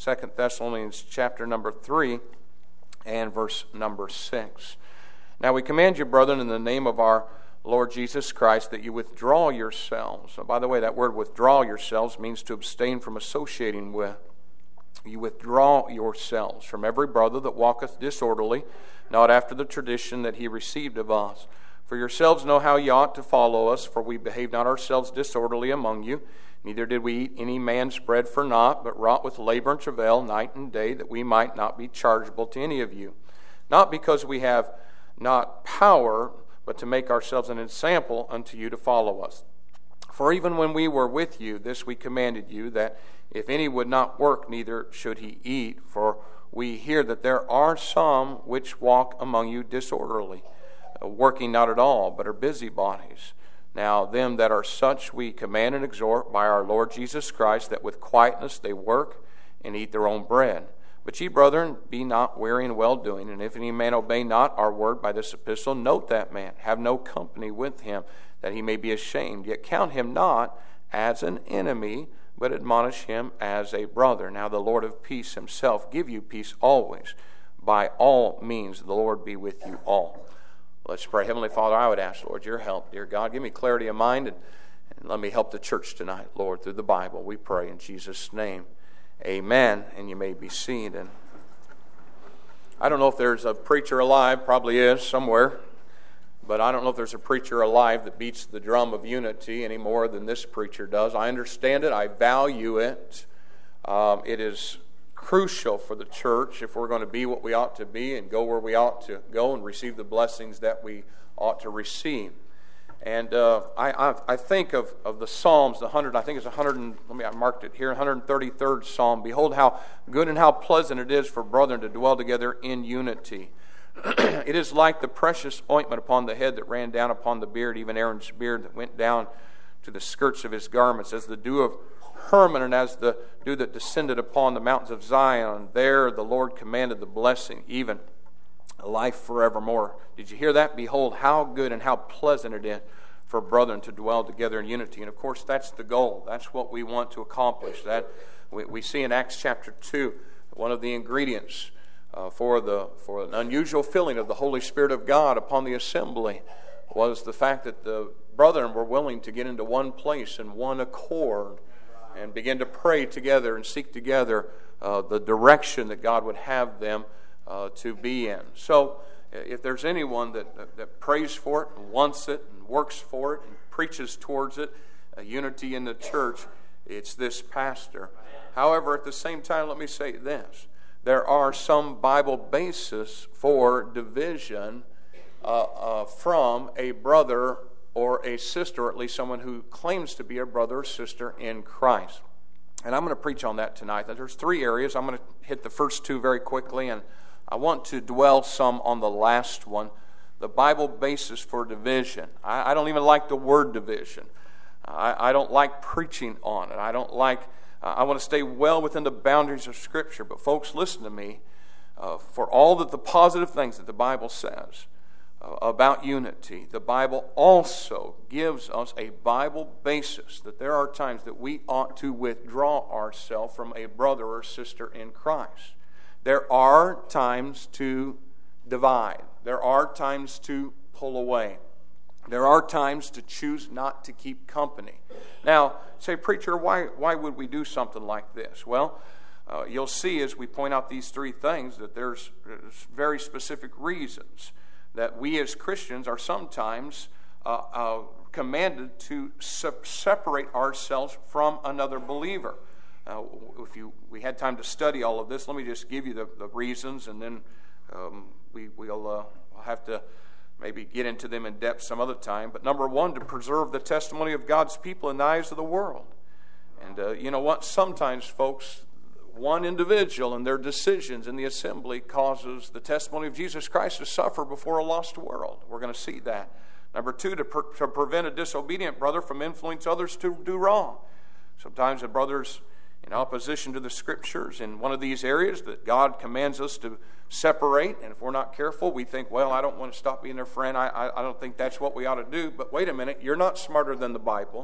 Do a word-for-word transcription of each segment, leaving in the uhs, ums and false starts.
Second Thessalonians chapter number three and verse number six. Now we command you, brethren, in the name of our Lord Jesus Christ, that you withdraw yourselves. Now, by the way, that word withdraw yourselves means to abstain from associating with. You withdraw yourselves from every brother that walketh disorderly, not after the tradition that he received of us. For yourselves know how ye ought to follow us, for we behaved not ourselves disorderly among you, neither did we eat any man's bread for naught, but wrought with labor and travail night and day, that we might not be chargeable to any of you. Not because we have not power, but to make ourselves an example unto you to follow us. For even when we were with you, this we commanded you, that if any would not work, neither should he eat. For we hear that there are some which walk among you disorderly, working not at all, but are busybodies. Now them that are such we command and exhort by our Lord Jesus Christ, that with quietness they work and eat their own bread. But ye, brethren, be not weary in well-doing, and if any man obey not our word by this epistle, note that man, have no company with him, that he may be ashamed. Yet count him not as an enemy, but admonish him as a brother. Now the Lord of peace himself give you peace always. By all means, the Lord be with you all. Let's pray. Heavenly Father, I would ask, Lord, your help. Dear God, give me clarity of mind, and, and let me help the church tonight, Lord, through the Bible. We pray in Jesus' name. Amen. And you may be seated. I don't know if there's a preacher alive, probably is somewhere, but I don't know if there's a preacher alive that beats the drum of unity any more than this preacher does. I understand it. I value it. Um, it is crucial for the church if we're going to be what we ought to be and go where we ought to go and receive the blessings that we ought to receive. And uh, I, I I think of, of the Psalms, the hundred, I think it's a hundred and, let me, I marked it here, one hundred thirty-third Psalm. Behold how good and how pleasant it is for brethren to dwell together in unity. It is like the precious ointment upon the head that ran down upon the beard, even Aaron's beard that went down to the skirts of his garments, as the dew of Hermon and as the dew that descended upon the mountains of Zion. There the Lord commanded the blessing, even life forevermore. Did you hear that? Behold, how good and how pleasant it is for brethren to dwell together in unity. And of course, that's the goal. That's what we want to accomplish. That we, we see in Acts chapter two, one of the ingredients uh, for the for an unusual filling of the Holy Spirit of God upon the assembly was the fact that the brethren were willing to get into one place in one accord and begin to pray together and seek together uh, the direction that God would have them Uh, to be in. So if there's anyone that, that, that prays for it and wants it and works for it and preaches towards it, uh, unity in the church, it's this pastor. However, at the same time, let me say this. There are some Bible basis for division uh, uh, from a brother or a sister, or at least someone who claims to be a brother or sister in Christ. And I'm going to preach on that tonight. There's three areas. I'm going to hit the first two very quickly, and I want to dwell some on the last one, the Bible basis for division. I, I don't even like the word division. I, I don't like preaching on it. I don't like, uh, I want to stay well within the boundaries of Scripture. But folks, listen to me. Uh, for all that the positive things that the Bible says uh, about unity, the Bible also gives us a Bible basis that there are times that we ought to withdraw ourselves from a brother or sister in Christ. There are times to divide. There are times to pull away. There are times to choose not to keep company. Now, say, preacher, why why would we do something like this? Well, uh, you'll see as we point out these three things that there's, there's very specific reasons that we as Christians are sometimes uh, uh, commanded to se- separate ourselves from another believer. Uh, if you we had time to study all of this, let me just give you the, the reasons, and then um, we, we'll, uh, we'll have to maybe get into them in depth some other time. But number one, to preserve the testimony of God's people in the eyes of the world. And uh, you know what? Sometimes, folks, one individual and their decisions in the assembly causes the testimony of Jesus Christ to suffer before a lost world. We're going to see that. Number two, to, per- to prevent a disobedient brother from influencing others to do wrong. Sometimes a brother's in opposition to the Scriptures in one of these areas that God commands us to separate, and if we're not careful, we think, well, I don't want to stop being their friend. I, I, I don't think that's what we ought to do. But wait a minute, you're not smarter than the Bible.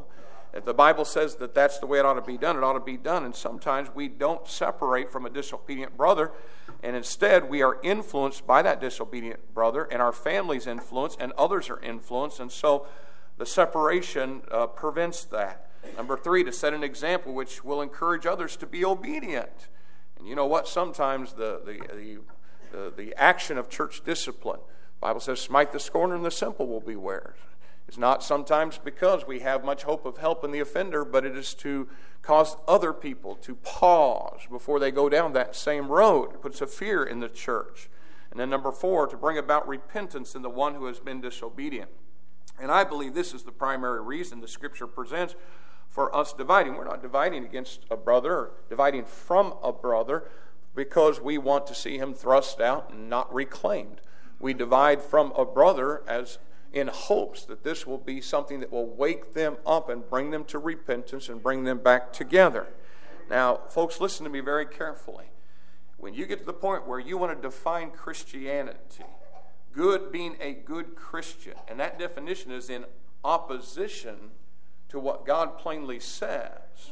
if the Bible says that that's the way it ought to be done, it ought to be done. And sometimes we don't separate from a disobedient brother, and instead we are influenced by that disobedient brother, and our family's influenced, and others are influenced, and so the separation uh, prevents that. Number three, to set an example which will encourage others to be obedient. And you know what? Sometimes the the the, the, the action of church discipline, the Bible says, smite the scorner and the simple will beware. It's not sometimes because we have much hope of helping the offender, but it is to cause other people to pause before they go down that same road. It puts a fear in the church. And then number four, to bring about repentance in the one who has been disobedient. And I believe this is the primary reason the Scripture presents for us dividing. We're not dividing against a brother or dividing from a brother because we want to see him thrust out and not reclaimed. We divide from a brother as in hopes that this will be something that will wake them up and bring them to repentance and bring them back together. Now, folks, listen to me very carefully. When you get to the point where you want to define Christianity, good being a good Christian, and that definition is in opposition to what God plainly says,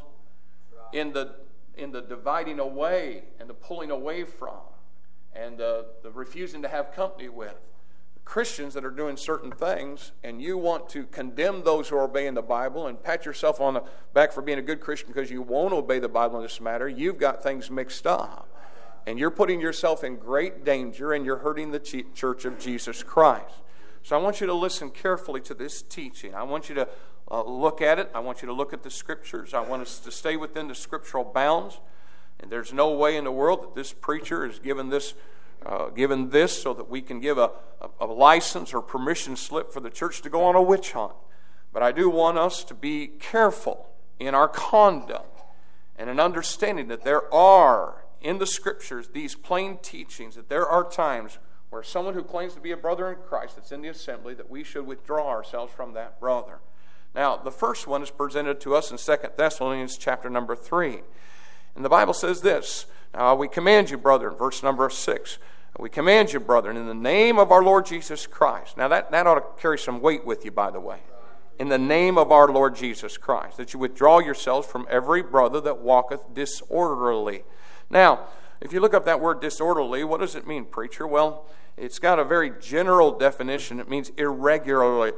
in the in the dividing away and the pulling away from and uh, the refusing to have company with Christians that are doing certain things, and you want to condemn those who are obeying the Bible and pat yourself on the back for being a good Christian because you won't obey the Bible in this matter, you've got things mixed up. And you're putting yourself in great danger, and you're hurting the church of Jesus Christ. So I want you to listen carefully to this teaching. I want you to uh, look at it. I want you to look at the Scriptures. I want us to stay within the scriptural bounds. And there's no way in the world that this preacher is given this Uh, given this so that we can give a, a, a license or permission slip for the church to go on a witch hunt. But I do want us to be careful in our conduct and in understanding that there are in the Scriptures these plain teachings, that there are times where someone who claims to be a brother in Christ that's in the assembly, that we should withdraw ourselves from that brother. Now, the first one is presented to us in Second Thessalonians chapter number three. And the Bible says this, "Now we command you, brethren," verse number six, "we command you, brethren, in the name of our Lord Jesus Christ." Now that, that ought to carry some weight with you, by the way. "In the name of our Lord Jesus Christ, that you withdraw yourselves from every brother that walketh disorderly." Now, if you look up that word disorderly, what does it mean, preacher? Well, it's got a very general definition. It means irregularly.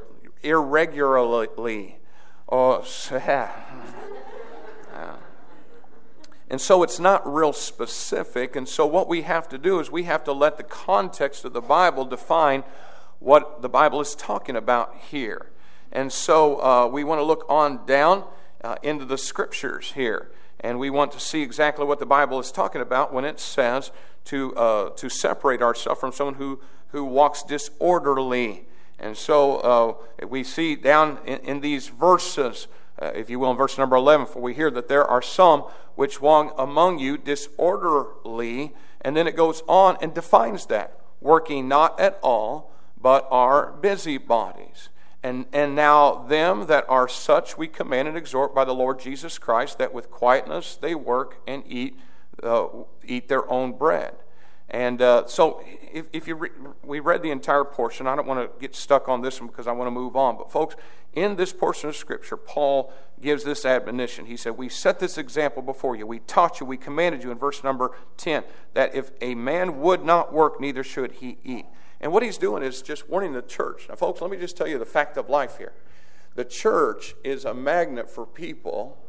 Irregularly. Oh, uh, And so it's not real specific. And so what we have to do is we have to let the context of the Bible define what the Bible is talking about here. And so uh, we want to look on down uh, into the Scriptures here. And we want to see exactly what the Bible is talking about when it says to uh, to separate ourselves from someone who, who walks disorderly. And so uh, we see down in, in these verses, Uh, if you will, in verse number eleven, "For we hear that there are some which walk among you disorderly," and then it goes on and defines that, "working not at all, but are busybodies. And, and now them that are such we command and exhort by the Lord Jesus Christ, that with quietness they work and eat uh, eat their own bread." And uh, so if, if you re- we read the entire portion, I don't want to get stuck on this one because I want to move on. But folks, in this portion of Scripture, Paul gives this admonition. He said, "We set this example before you. We taught you, we commanded you," in verse number ten, "that if a man would not work, neither should he eat." And what he's doing is just warning the church. Now, folks, let me just tell you the fact of life here. The church is a magnet for people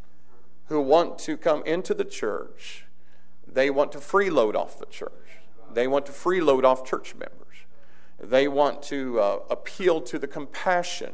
who want to come into the church. They want to freeload off the church. They want to freeload off church members. They want to uh, appeal to the compassion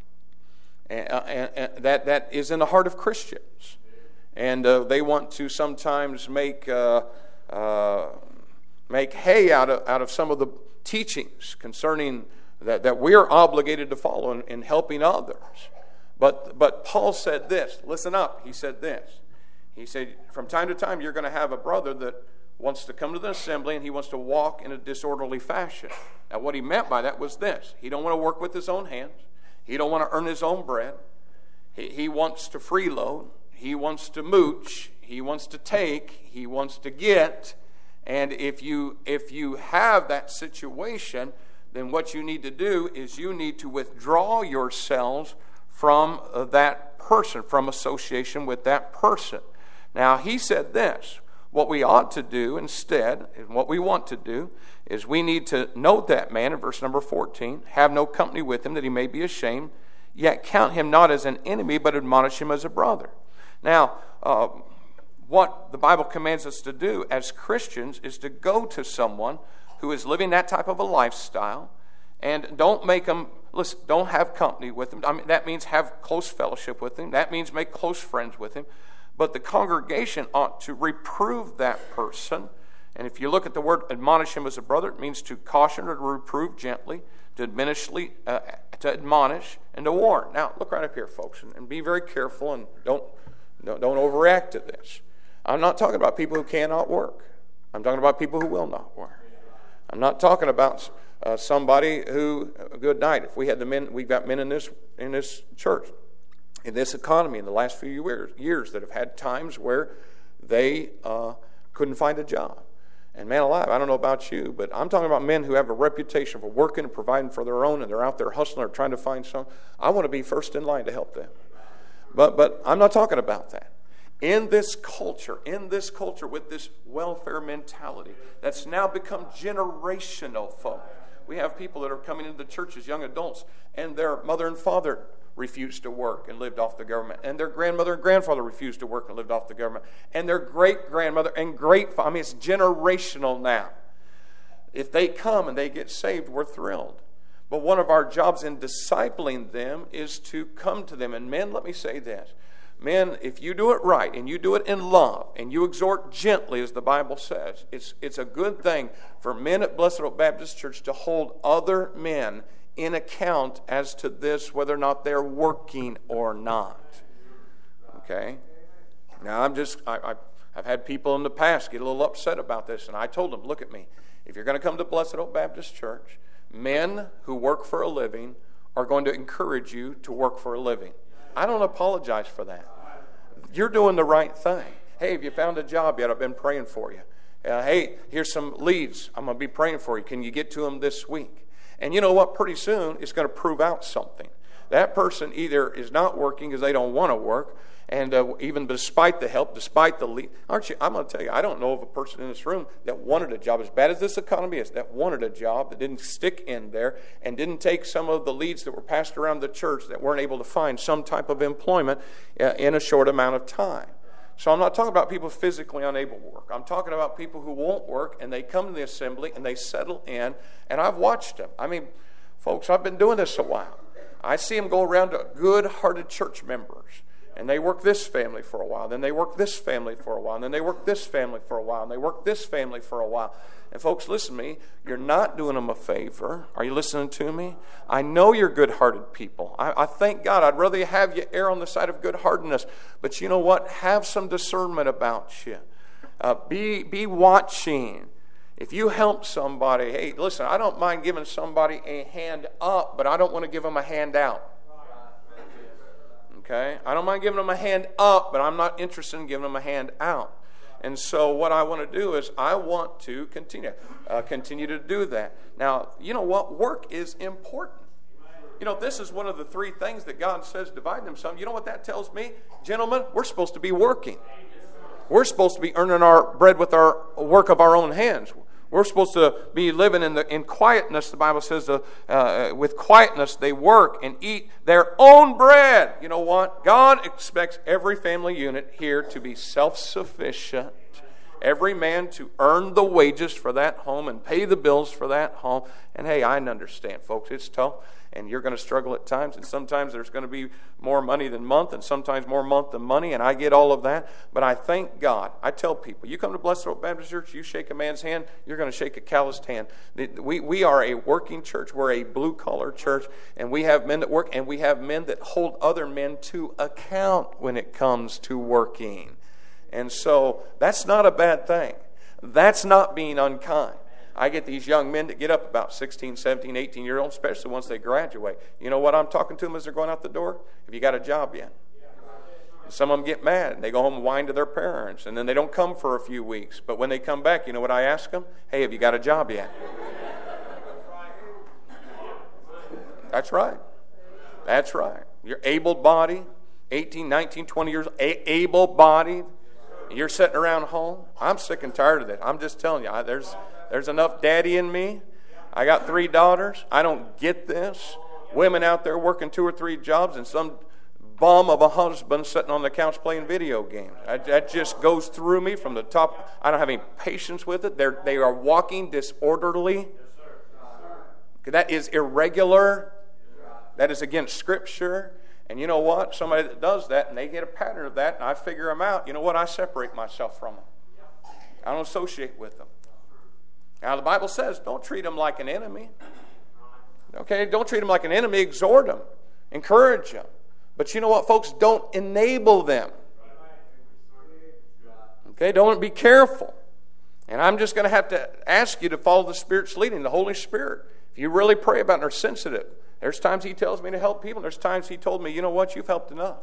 and, and, and that, that is in the heart of Christians. And uh, they want to sometimes make uh, uh, make hay out of, out of some of the teachings concerning that, that we are obligated to follow in, in helping others. But, but Paul said this. Listen up. He said this. He said, from time to time, you're going to have a brother that wants to come to the assembly and he wants to walk in a disorderly fashion. Now, what he meant by that was this. He don't want to work with his own hands. He don't want to earn his own bread. He, he wants to freeload. He wants to mooch. He wants to take. He wants to get. And if you, if you have that situation, then what you need to do is you need to withdraw yourselves from uh, that person, from association with that person. Now, he said this. What we ought to do instead, and what we want to do, is we need to note that man in verse number fourteen, have no company with him that he may be ashamed, yet count him not as an enemy, but admonish him as a brother. Now, uh, what the Bible commands us to do as Christians is to go to someone who is living that type of a lifestyle, and don't make them, listen, don't have company with them. I mean, that means have close fellowship with him. That means make close friends with him. But the congregation ought to reprove that person. And if you look at the word admonish him as a brother, it means to caution or to reprove gently, to admonishly, uh, to admonish, and to warn. Now, look right up here, folks, and, and be very careful and don't, don't, don't overreact to this. I'm not talking about people who cannot work. I'm talking about people who will not work. I'm not talking about uh, somebody who, uh, good night, if we had the men, we've got men in this in this church, in this economy in the last few years, years that have had times where they uh, couldn't find a job. And man alive, I don't know about you, but I'm talking about men who have a reputation for working and providing for their own, and they're out there hustling or trying to find some. I want to be first in line to help them. But but I'm not talking about that. In this culture, in this culture with this welfare mentality that's now become generational, folks. We have people that are coming into the church as young adults, and their mother and father refused to work and lived off the government, and their grandmother and grandfather refused to work and lived off the government, and their great-grandmother and great, I mean, it's generational now. If they come and they get saved, we're thrilled. But one of our jobs in discipling them is to come to them. And men, let me say this. Men, if you do it right and you do it in love and you exhort gently, as the Bible says, it's, it's a good thing for men at Blessed Hope Baptist Church to hold other men in account as to this, whether or not they're working or not. Okay? Now, I'm just, I, I, I've had people in the past get a little upset about this, and I told them, look at me. If you're going to come to Blessed Hope Baptist Church, men who work for a living are going to encourage you to work for a living. I don't apologize for that. You're doing the right thing. Hey, have you found a job yet? I've been praying for you. Uh, hey, here's some leads. I'm going to be praying for you. Can you get to them this week? And you know what? Pretty soon, it's going to prove out something. That person either is not working because they don't want to work, and uh, even despite the help, despite the lead. Aren't you? I'm going to tell you, I don't know of a person in this room that wanted a job, as bad as this economy is, that wanted a job, that didn't stick in there, and didn't take some of the leads that were passed around the church that weren't able to find some type of employment uh, in a short amount of time. So I'm not talking about people physically unable to work. I'm talking about people who won't work, and they come to the assembly, and they settle in, and I've watched them. I mean, folks, I've been doing this a while. I see them go around to good-hearted church members, and they work this family for a while, then they work this family for a while, and then they work this family for a while, and they work this family for a while. And folks, listen to me. You're not doing them a favor. Are you listening to me? I know you're good-hearted people. I, I thank God. I'd rather have you err on the side of good-heartedness. But you know what? Have some discernment about you. Uh, be, be watching. If you help somebody, hey, listen, I don't mind giving somebody a hand up, but I don't want to give them a hand out. Okay? I don't mind giving them a hand up, but I'm not interested in giving them a hand out. And so what I want to do is I want to continue, uh, continue to do that. Now, you know what? Work is important. You know, this is one of the three things that God says divide them some. You know what that tells me? Gentlemen, we're supposed to be working. We're supposed to be earning our bread with our work of our own hands. We're supposed to be living in the in quietness. The Bible says uh, uh, with quietness they work and eat their own bread. You know what? God expects every family unit here to be self-sufficient. Every man to earn the wages for that home and pay the bills for that home. And hey, I understand, folks. It's tough. And you're going to struggle at times. And sometimes there's going to be more money than month. And sometimes more month than money. And I get all of that. But I thank God. I tell people, you come to Blessed Hope Baptist Church, you shake a man's hand, you're going to shake a calloused hand. We, we are a working church. We're a blue-collar church. And we have men that work. And we have men that hold other men to account when it comes to working. And so that's not a bad thing. That's not being unkind. I get these young men that get up about sixteen, seventeen, eighteen year olds, especially once they graduate. You know what I'm talking to them as they're going out the door? Have you got a job yet? Some of them get mad and they go home and whine to their parents, and then they don't come for a few weeks. But when they come back, you know what I ask them? Hey, have you got a job yet? That's right. That's right. You're able-bodied, eighteen, nineteen, twenty years, a- able-bodied. You're sitting around home. I'm sick and tired of that. I'm just telling you, I, there's there's enough daddy in me. I got three daughters. I don't get this. Women out there working two or three jobs and some bum of a husband sitting on the couch playing video games. I, that just goes through me from the top. I don't have any patience with it. They're, they are walking disorderly. That is irregular. That is against Scripture. And you know what? Somebody that does that and they get a pattern of that and I figure them out, you know what? I separate myself from them. I don't associate with them. Now the Bible says don't treat them like an enemy. Okay? Don't treat them like an enemy. Exhort them. Encourage them. But you know what, folks? Don't enable them. Okay? Don't be careful. And I'm just going to have to ask you to follow the Spirit's leading, the Holy Spirit. If you really pray about it and are sensitive, there's times He tells me to help people. There's times He told me, you know what, you've helped enough.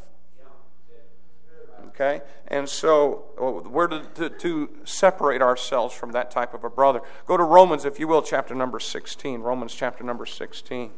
Okay? And so we're to, to, to separate ourselves from that type of a brother. Go to Romans, if you will, chapter number sixteen. Romans chapter number sixteen.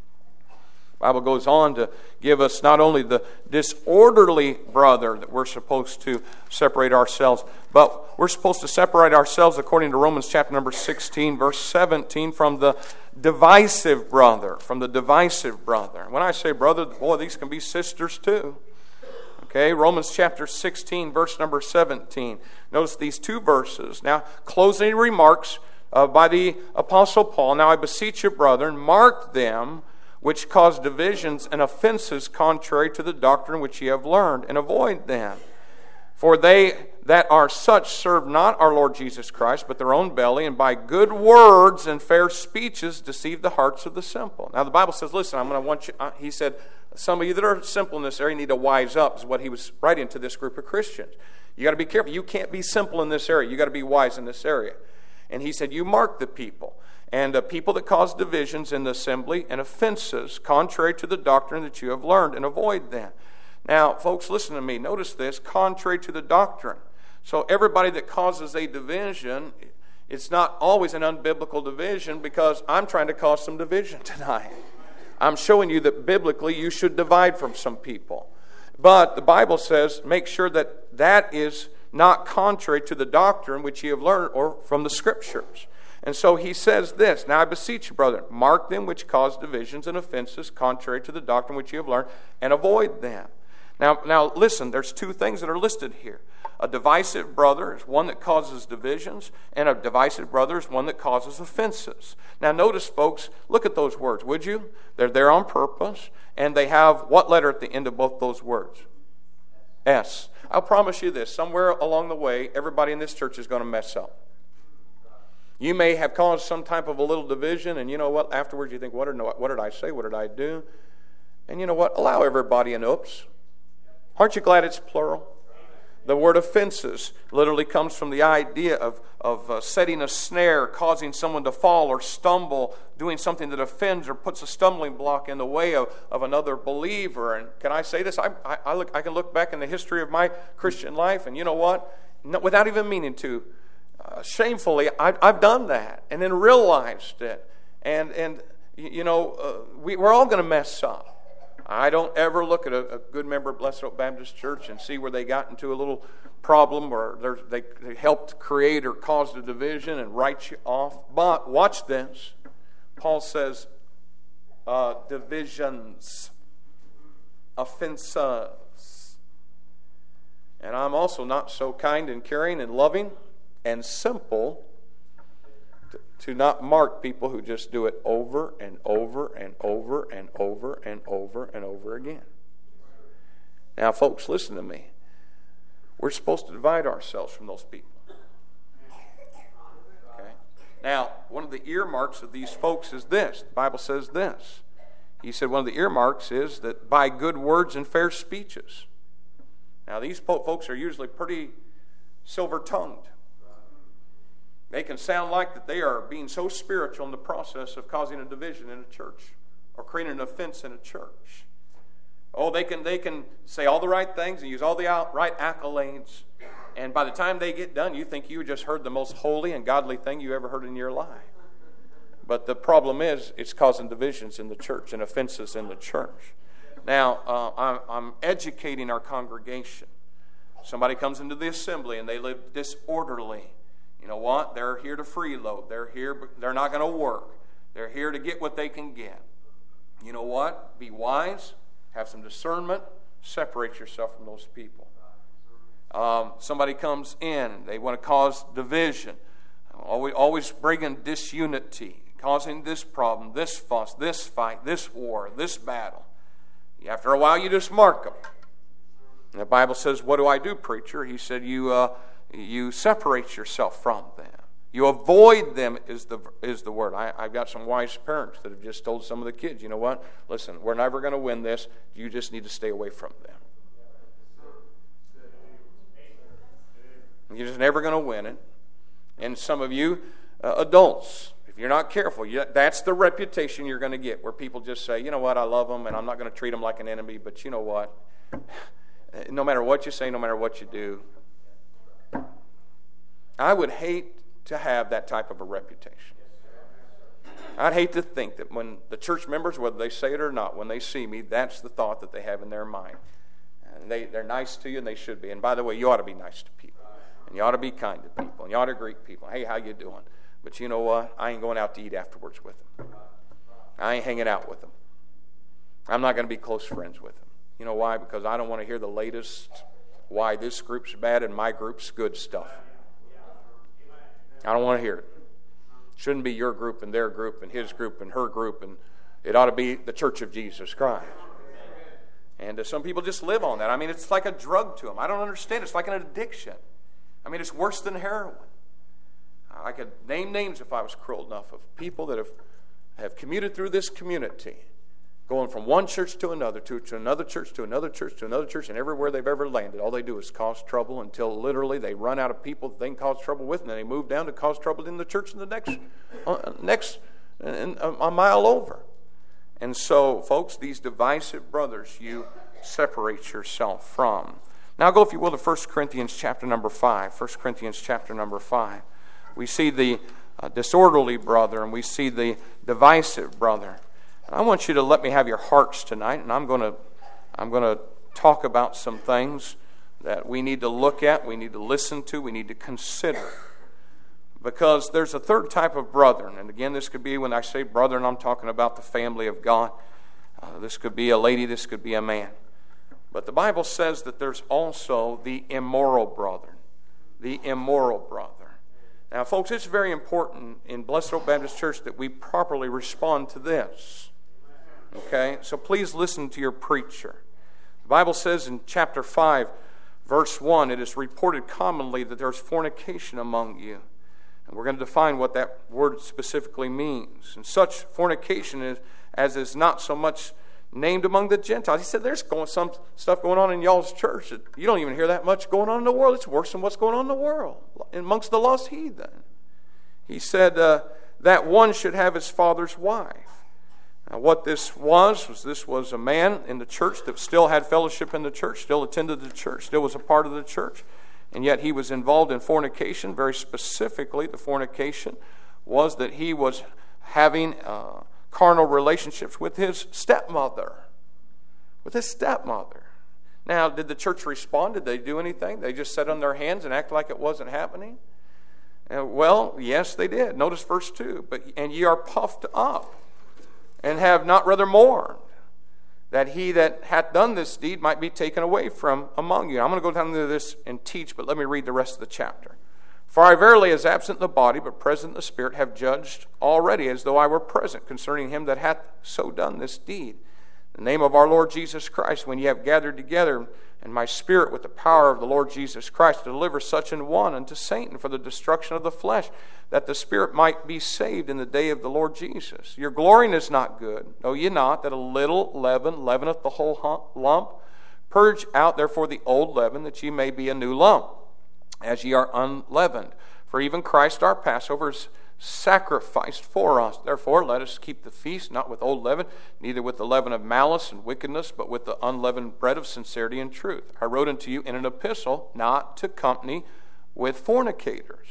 The Bible goes on to give us not only the disorderly brother that we're supposed to separate ourselves, but we're supposed to separate ourselves, according to Romans chapter number sixteen, verse seventeen, from the divisive brother, from the divisive brother. When I say brother, boy, these can be sisters too. Okay, Romans chapter sixteen, verse number seventeen. Notice these two verses. Now, closing remarks uh, by the Apostle Paul. Now I beseech you, brethren, mark them which cause divisions and offenses contrary to the doctrine which ye have learned, and avoid them. For they that are such serve not our Lord Jesus Christ, but their own belly, and by good words and fair speeches deceive the hearts of the simple. Now the Bible says, listen, I'm going to want you, uh, he said, some of you that are simple in this area need to wise up, is what he was writing to this group of Christians. You got to be careful. You can't be simple in this area. You got to be wise in this area. And he said, you mark the people. And uh, people that cause divisions in the assembly and offenses contrary to the doctrine that you have learned, and avoid them. Now, folks, listen to me. Notice this, contrary to the doctrine. So everybody that causes a division, it's not always an unbiblical division, because I'm trying to cause some division tonight. I'm showing you that biblically you should divide from some people. But the Bible says make sure that that is not contrary to the doctrine which ye have learned, or from the Scriptures. And so he says this, now I beseech you, brethren, mark them which cause divisions and offenses contrary to the doctrine which you have learned, and avoid them. Now, now listen, there's two things that are listed here. A divisive brother is one that causes divisions, and a divisive brother is one that causes offenses. Now notice, folks, look at those words, would you? They're there on purpose, and they have what letter at the end of both those words? S. I'll promise you this, somewhere along the way, everybody in this church is going to mess up. You may have caused some type of a little division, and you know what? Afterwards you think, what did, what did I say? What did I do? And you know what? Allow everybody an oops. Aren't you glad it's plural? The word offenses literally comes from the idea of, of uh, setting a snare, causing someone to fall or stumble, doing something that offends or puts a stumbling block in the way of, of another believer. And can I say this? I, I, I, look, I can look back in the history of my Christian life, and you know what? No, without even meaning to, Uh, shamefully, I, I've done that and then realized it. And, and you know, uh, we, we're all going to mess up. I don't ever look at a, a good member of Blessed Hope Baptist Church and see where they got into a little problem or they, they helped create or caused a division and write you off. But watch this. Paul says, uh, divisions, offenses. And I'm also not so kind and caring and loving and simple to, to not mark people who just do it over and over and over and over and over and over again. Now, folks, listen to me. We're supposed to divide ourselves from those people. Okay? Now, one of the earmarks of these folks is this. The Bible says this. He said one of the earmarks is that by good words and fair speeches. Now, these folks are usually pretty silver-tongued. They can sound like that they are being so spiritual in the process of causing a division in a church or creating an offense in a church. Oh, they can they can say all the right things and use all the out, right accolades. And by the time they get done, you think you just heard the most holy and godly thing you ever heard in your life. But the problem is, it's causing divisions in the church and offenses in the church. Now, uh, I'm, I'm educating our congregation. Somebody comes into the assembly and they live disorderly. You know what? They're here to freeload. They're here, but they're not going to work. They're here to get what they can get. You know what? Be wise. Have some discernment. Separate yourself from those people. Um, somebody comes in. They want to cause division. Always, always bringing disunity. Causing this problem, this fuss, this fight, this war, this battle. After a while, you just mark them. And the Bible says, what do I do, preacher? He said, you uh, you separate yourself from them. You avoid them is the is the word. I, I've got some wise parents that have just told some of the kids, you know what? Listen, we're never going to win this. You just need to stay away from them. You're just never going to win it. And some of you uh, adults, if you're not careful, you, that's the reputation you're going to get, where people just say, you know what, I love them, and I'm not going to treat them like an enemy, but you know what? No matter what you say, no matter what you do, I would hate to have that type of a reputation. I'd hate to think that when the church members, whether they say it or not, when they see me, that's the thought that they have in their mind. And they, they're nice to you, and they should be. And by the way, you ought to be nice to people. And you ought to be kind to people. And you ought to greet people. Hey, how you doing? But you know what? I ain't going out to eat afterwards with them. I ain't hanging out with them. I'm not going to be close friends with them. You know why? Because I don't want to hear the latest why this group's bad and my group's good stuff. I don't want to hear it. It shouldn't be your group and their group and his group and her group, and it ought to be the Church of Jesus Christ. And uh, some people just live on that. I mean, it's like a drug to them. I don't understand. It's like an addiction. I mean, it's worse than heroin. I could name names if I was cruel enough of people that have, have commuted through this community, going from one church to another, to, to another church, to another church, to another church, and everywhere they've ever landed, all they do is cause trouble until literally they run out of people that they can cause trouble with, and then they move down to cause trouble in the church in the next, uh, next uh, a mile over. And so, folks, these divisive brothers, you separate yourself from. Now go, if you will, to First Corinthians chapter number five. First Corinthians chapter number five. We see the uh, disorderly brother, and we see the divisive brother. And I want you to let me have your hearts tonight, and I'm going to I'm going to talk about some things that we need to look at, we need to listen to, we need to consider. Because there's a third type of brethren, and again, this could be, when I say brethren, I'm talking about the family of God. Uh, this could be a lady, this could be a man. But the Bible says that there's also the immoral brethren, the immoral brother. Now, folks, it's very important in Blessed Hope Baptist Church that we properly respond to this. Okay? So please listen to your preacher. The Bible says in chapter five, verse one, it is reported commonly that there's fornication among you. And we're going to define what that word specifically means. And such fornication is, as is not so much named among the Gentiles. He said there's going, some stuff going on in y'all's church that you don't even hear that much going on in the world. It's worse than what's going on in the world, amongst the lost heathen. He said uh, that one should have his father's wife. Now, what this was, was this was a man in the church that still had fellowship in the church, still attended the church, still was a part of the church, and yet he was involved in fornication. Very specifically, the fornication was that he was having Uh, carnal relationships with his stepmother. With his stepmother. Now, did the church respond? Did they do anything? They just sat on their hands and act like it wasn't happening? Uh, well, yes, they did. Notice verse two. But and ye are puffed up, and have not rather mourned, that he that hath done this deed might be taken away from among you. I'm going to go down to this and teach, but let me read the rest of the chapter. For I verily, as absent in the body, but present in the spirit, have judged already, as though I were present, concerning him that hath so done this deed. In the name of our Lord Jesus Christ, when ye have gathered together in my spirit with the power of the Lord Jesus Christ, to deliver such an one unto Satan for the destruction of the flesh, that the spirit might be saved in the day of the Lord Jesus. Your glorying is not good. Know ye not that a little leaven leaveneth the whole lump? Purge out therefore the old leaven, that ye may be a new lump, as ye are unleavened. For even Christ our Passover is sacrificed for us. Therefore let us keep the feast, not with old leaven, neither with the leaven of malice and wickedness, but with the unleavened bread of sincerity and truth. I wrote unto you in an epistle not to company with fornicators,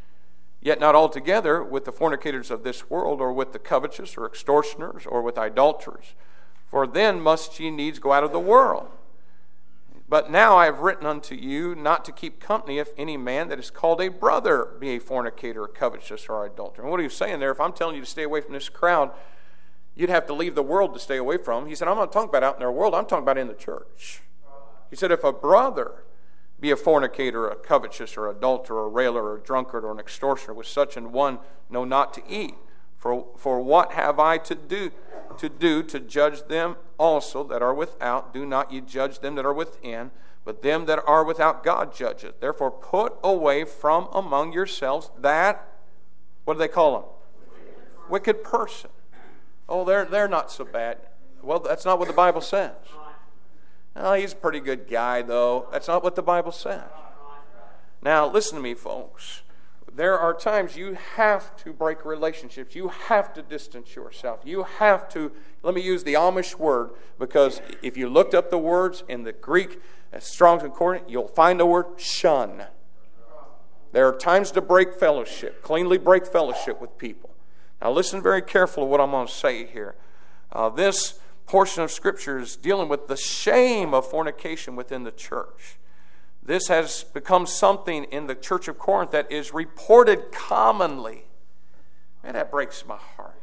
yet not altogether with the fornicators of this world, or with the covetous, or extortioners, or with idolaters. For then must ye needs go out of the world. But now I have written unto you not to keep company if any man that is called a brother be a fornicator, or covetous, or adulterer. And what are you saying there? If I'm telling you to stay away from this crowd, you'd have to leave the world to stay away from them. He said, I'm not talking about out in their world. I'm talking about in the church. He said, if a brother be a fornicator, a covetous, or adulterer, or a railer, or a drunkard, or an extortioner, with such an one know not to eat. For, for what have I to do to do to judge them also that are without? Do not ye judge them that are within, but them that are without God judgeth. Therefore put away from among yourselves that, what do they call them? Wicked person. Oh, they're they're not so bad. Well, that's not what the Bible says. Oh, he's a pretty good guy, though. That's not what the Bible says. Now, listen to me, folks. There are times you have to break relationships. You have to distance yourself. You have to, let me use the Amish word, because if you looked up the words in the Greek, Strong's Concordance, you'll find the word shun. There are times to break fellowship, cleanly break fellowship with people. Now listen very carefully to what I'm going to say here. Uh, this portion of Scripture is dealing with the shame of fornication within the church. This has become something in the church of Corinth that is reported commonly. Man, that breaks my heart.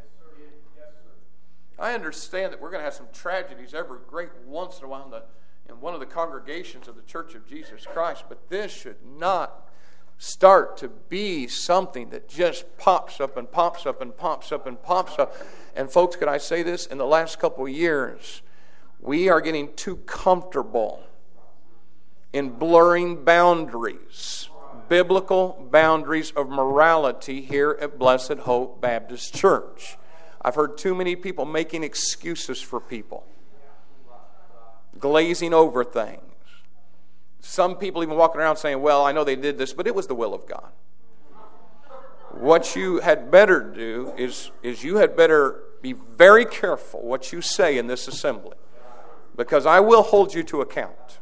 I understand that we're going to have some tragedies every great once in a while in, the, in one of the congregations of the Church of Jesus Christ, but this should not start to be something that just pops up and pops up and pops up and pops up. And folks, could I say this? In the last couple of years, we are getting too comfortable in blurring boundaries, biblical boundaries of morality here at Blessed Hope Baptist Church. I've heard too many people making excuses for people, glazing over things. Some people even walking around saying, well, I know they did this, but it was the will of God. What you had better do is, is you had better be very careful what you say in this assembly, because I will hold you to account.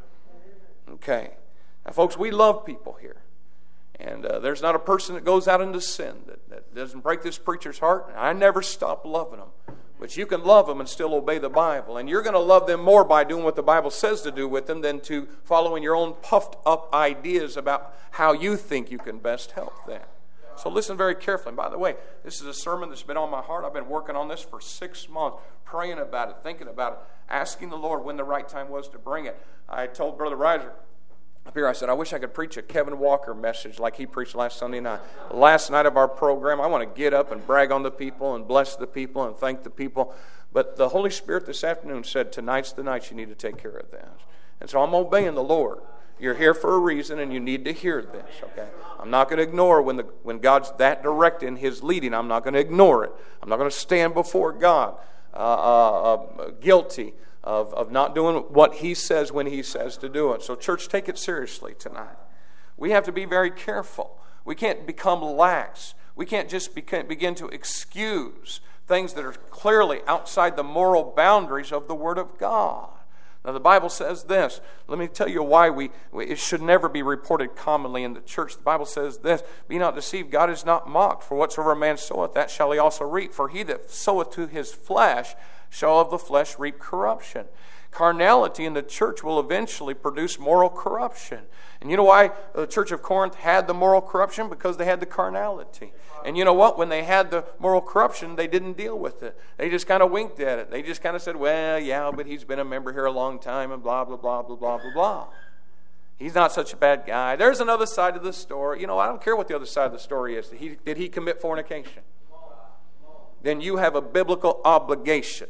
Okay. Now, folks, we love people here. And uh, there's not a person that goes out into sin that, that doesn't break this preacher's heart. And I never stop loving them. But you can love them and still obey the Bible. And you're going to love them more by doing what the Bible says to do with them than to following your own puffed up ideas about how you think you can best help them. So listen very carefully. And by the way, this is a sermon that's been on my heart. I've been working on this for six months, praying about it, thinking about it, asking the Lord when the right time was to bring it. I told Brother Reiser up here, I said, I wish I could preach a Kevin Walker message like he preached last Sunday night. Last night of our program, I want to get up and brag on the people and bless the people and thank the people. But the Holy Spirit this afternoon said, tonight's the night you need to take care of this. And so I'm obeying the Lord. You're here for a reason, and you need to hear this, okay? I'm not going to ignore when the when God's that direct in His leading. I'm not going to ignore it. I'm not going to stand before God uh, uh, uh, guilty of, of not doing what He says when He says to do it. So, church, take it seriously tonight. We have to be very careful. We can't become lax. We can't just beca- begin to excuse things that are clearly outside the moral boundaries of the Word of God. Now, the Bible says this. Let me tell you why we, we it should never be reported commonly in the church. The Bible says this, be not deceived, God is not mocked. For whatsoever a man soweth, that shall he also reap. For he that soweth to his flesh shall of the flesh reap corruption. Carnality in the church will eventually produce moral corruption. And you know why the church of Corinth had the moral corruption? Because they had the carnality. And you know what? When they had the moral corruption, they didn't deal with it. They just kind of winked at it. They just kind of said, well, yeah, but he's been a member here a long time and blah, blah, blah, blah, blah, blah, blah. He's not such a bad guy. There's another side of the story. You know, I don't care what the other side of the story is. Did he, did he commit fornication? Then you have a biblical obligation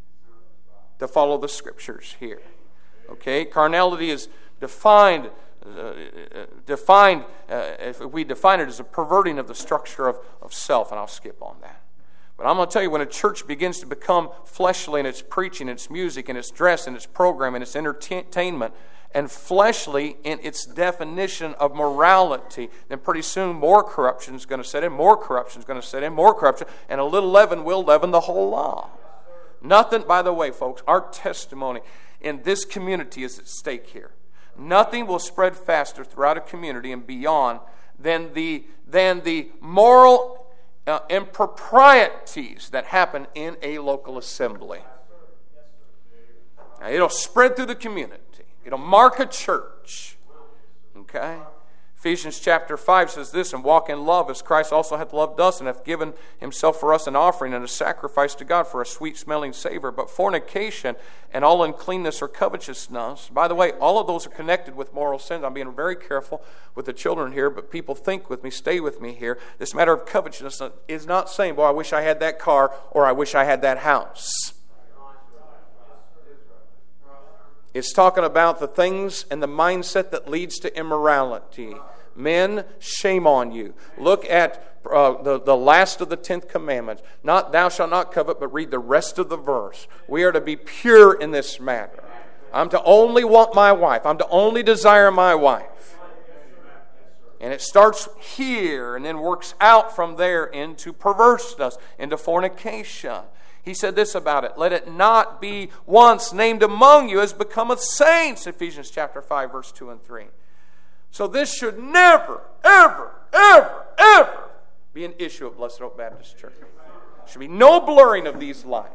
to follow the Scriptures here. Okay? Carnality is defined Uh, defined, uh, if we define it as a perverting of the structure of, of self, and I'll skip on that. But I'm going to tell you, when a church begins to become fleshly in its preaching, its music, and its dress, and its program, and its entertainment, and fleshly in its definition of morality, then pretty soon more corruption is going to set in, more corruption is going to set in, more corruption, and a little leaven will leaven the whole lump. Nothing, by the way, folks, our testimony in this community is at stake here. Nothing will spread faster throughout a community and beyond than the, than the moral uh, improprieties that happen in a local assembly. Now, it'll spread through the community. It'll mark a church. Okay? Ephesians chapter five says this, and walk in love as Christ also hath loved us and hath given himself for us an offering and a sacrifice to God for a sweet-smelling savor. But fornication and all uncleanness or covetousness, by the way, all of those are connected with moral sins. I'm being very careful with the children here, but people think with me, stay with me here. This matter of covetousness is not saying, boy, I wish I had that car or I wish I had that house. It's talking about the things and the mindset that leads to immorality. Men, shame on you. Look at uh, the, the last of the tenth commandments. Not thou shalt not covet, but read the rest of the verse. We are to be pure in this matter. I'm to only want my wife. I'm to only desire my wife. And it starts here and then works out from there into perverseness, into fornication. He said this about it, let it not be once named among you as becometh saints, Ephesians chapter five, verse two and three. So this should never, ever, ever, ever be an issue at Blessed Oak Baptist Church. There should be no blurring of these lines.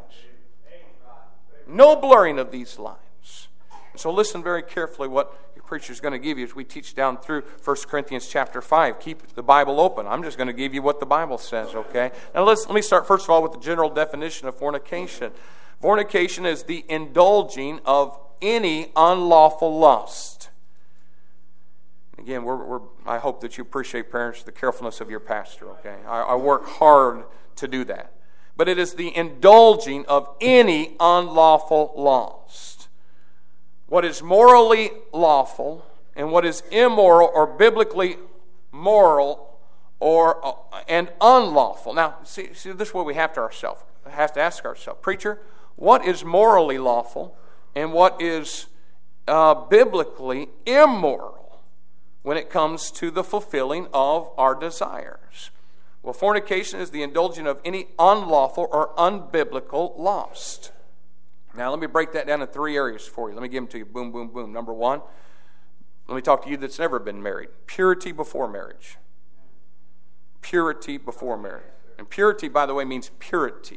No blurring of these lines. So listen very carefully what your preacher is going to give you as we teach down through First Corinthians chapter five. Keep the Bible open. I'm just going to give you what the Bible says, okay? Now let's, let me start first of all with the general definition of fornication. Fornication is the indulging of any unlawful lust. Again, we're, we're, I hope that you appreciate, parents, the carefulness of your pastor, okay? I, I work hard to do that. But it is the indulging of any unlawful lust. What is morally lawful and what is immoral or biblically moral or uh, and unlawful. Now, see, see, this is what we have to ourselves have to ask ourselves, preacher, what is morally lawful and what is uh, biblically immoral when it comes to the fulfilling of our desires? Well, fornication is the indulging of any unlawful or unbiblical lust. Now, let me break that down in three areas for you. Let me give them to you. Boom, boom, boom. Number one, let me talk to you that's never been married. Purity before marriage. Purity before marriage. And purity, by the way, means purity.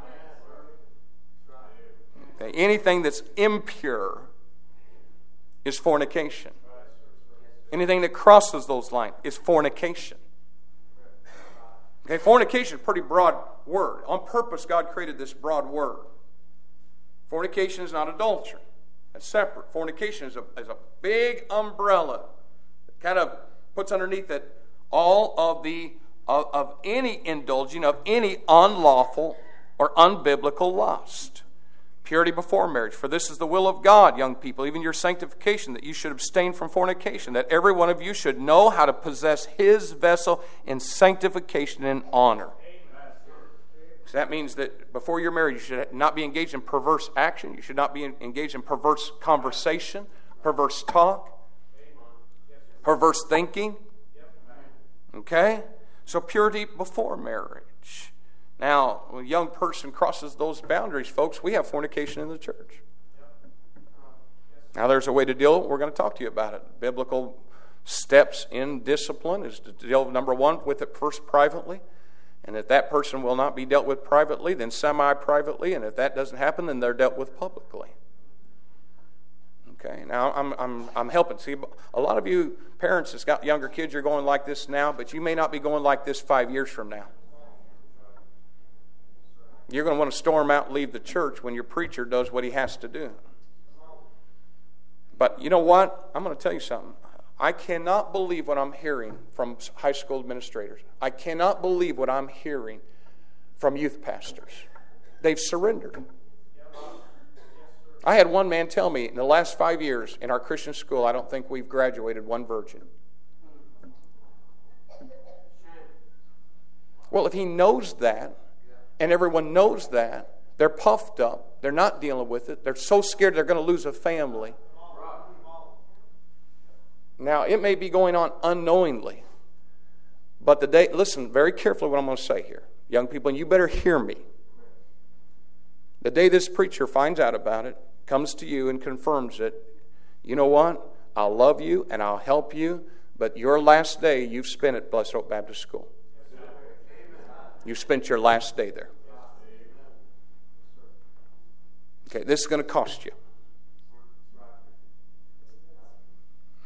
Okay. Anything that's impure is fornication. Anything that crosses those lines is fornication. Okay, fornication is a pretty broad word. On purpose, God created this broad word. Fornication is not adultery. That's separate. Fornication is a, is a big umbrella that kind of puts underneath it all of the of, of any indulging of any unlawful or unbiblical lust. Purity before marriage. For this is the will of God, young people, even your sanctification, that you should abstain from fornication, that every one of you should know how to possess his vessel in sanctification and honor. So that means that before you're married, you should not be engaged in perverse action. You should not be engaged in perverse conversation, perverse talk, perverse thinking. Okay? So purity before marriage. Now, when a young person crosses those boundaries, folks, we have fornication in the church. Now, there's a way to deal. We're going to talk to you about it. Biblical steps in discipline is to deal, number one, with it first privately. And if that person will not be dealt with privately, then semi-privately. And if that doesn't happen, then they're dealt with publicly. Okay, now I'm I'm I'm helping. See, a lot of you parents that's got younger kids, you're going like this now, but you may not be going like this five years from now. You're going to want to storm out and leave the church when your preacher does what he has to do. But you know what? I'm going to tell you something. I cannot believe what I'm hearing from high school administrators. I cannot believe what I'm hearing from youth pastors. They've surrendered. I had one man tell me, in the last five years in our Christian school, I don't think we've graduated one virgin. Well, if he knows that, and everyone knows that, they're puffed up, they're not dealing with it, they're so scared they're going to lose a family. Now, it may be going on unknowingly, but the day, listen very carefully what I'm going to say here. Young people, and you better hear me. The day this preacher finds out about it, comes to you and confirms it, you know what? I'll love you and I'll help you, but your last day you've spent at Blessed Oak Baptist School. You spent your last day there. Okay, this is going to cost you.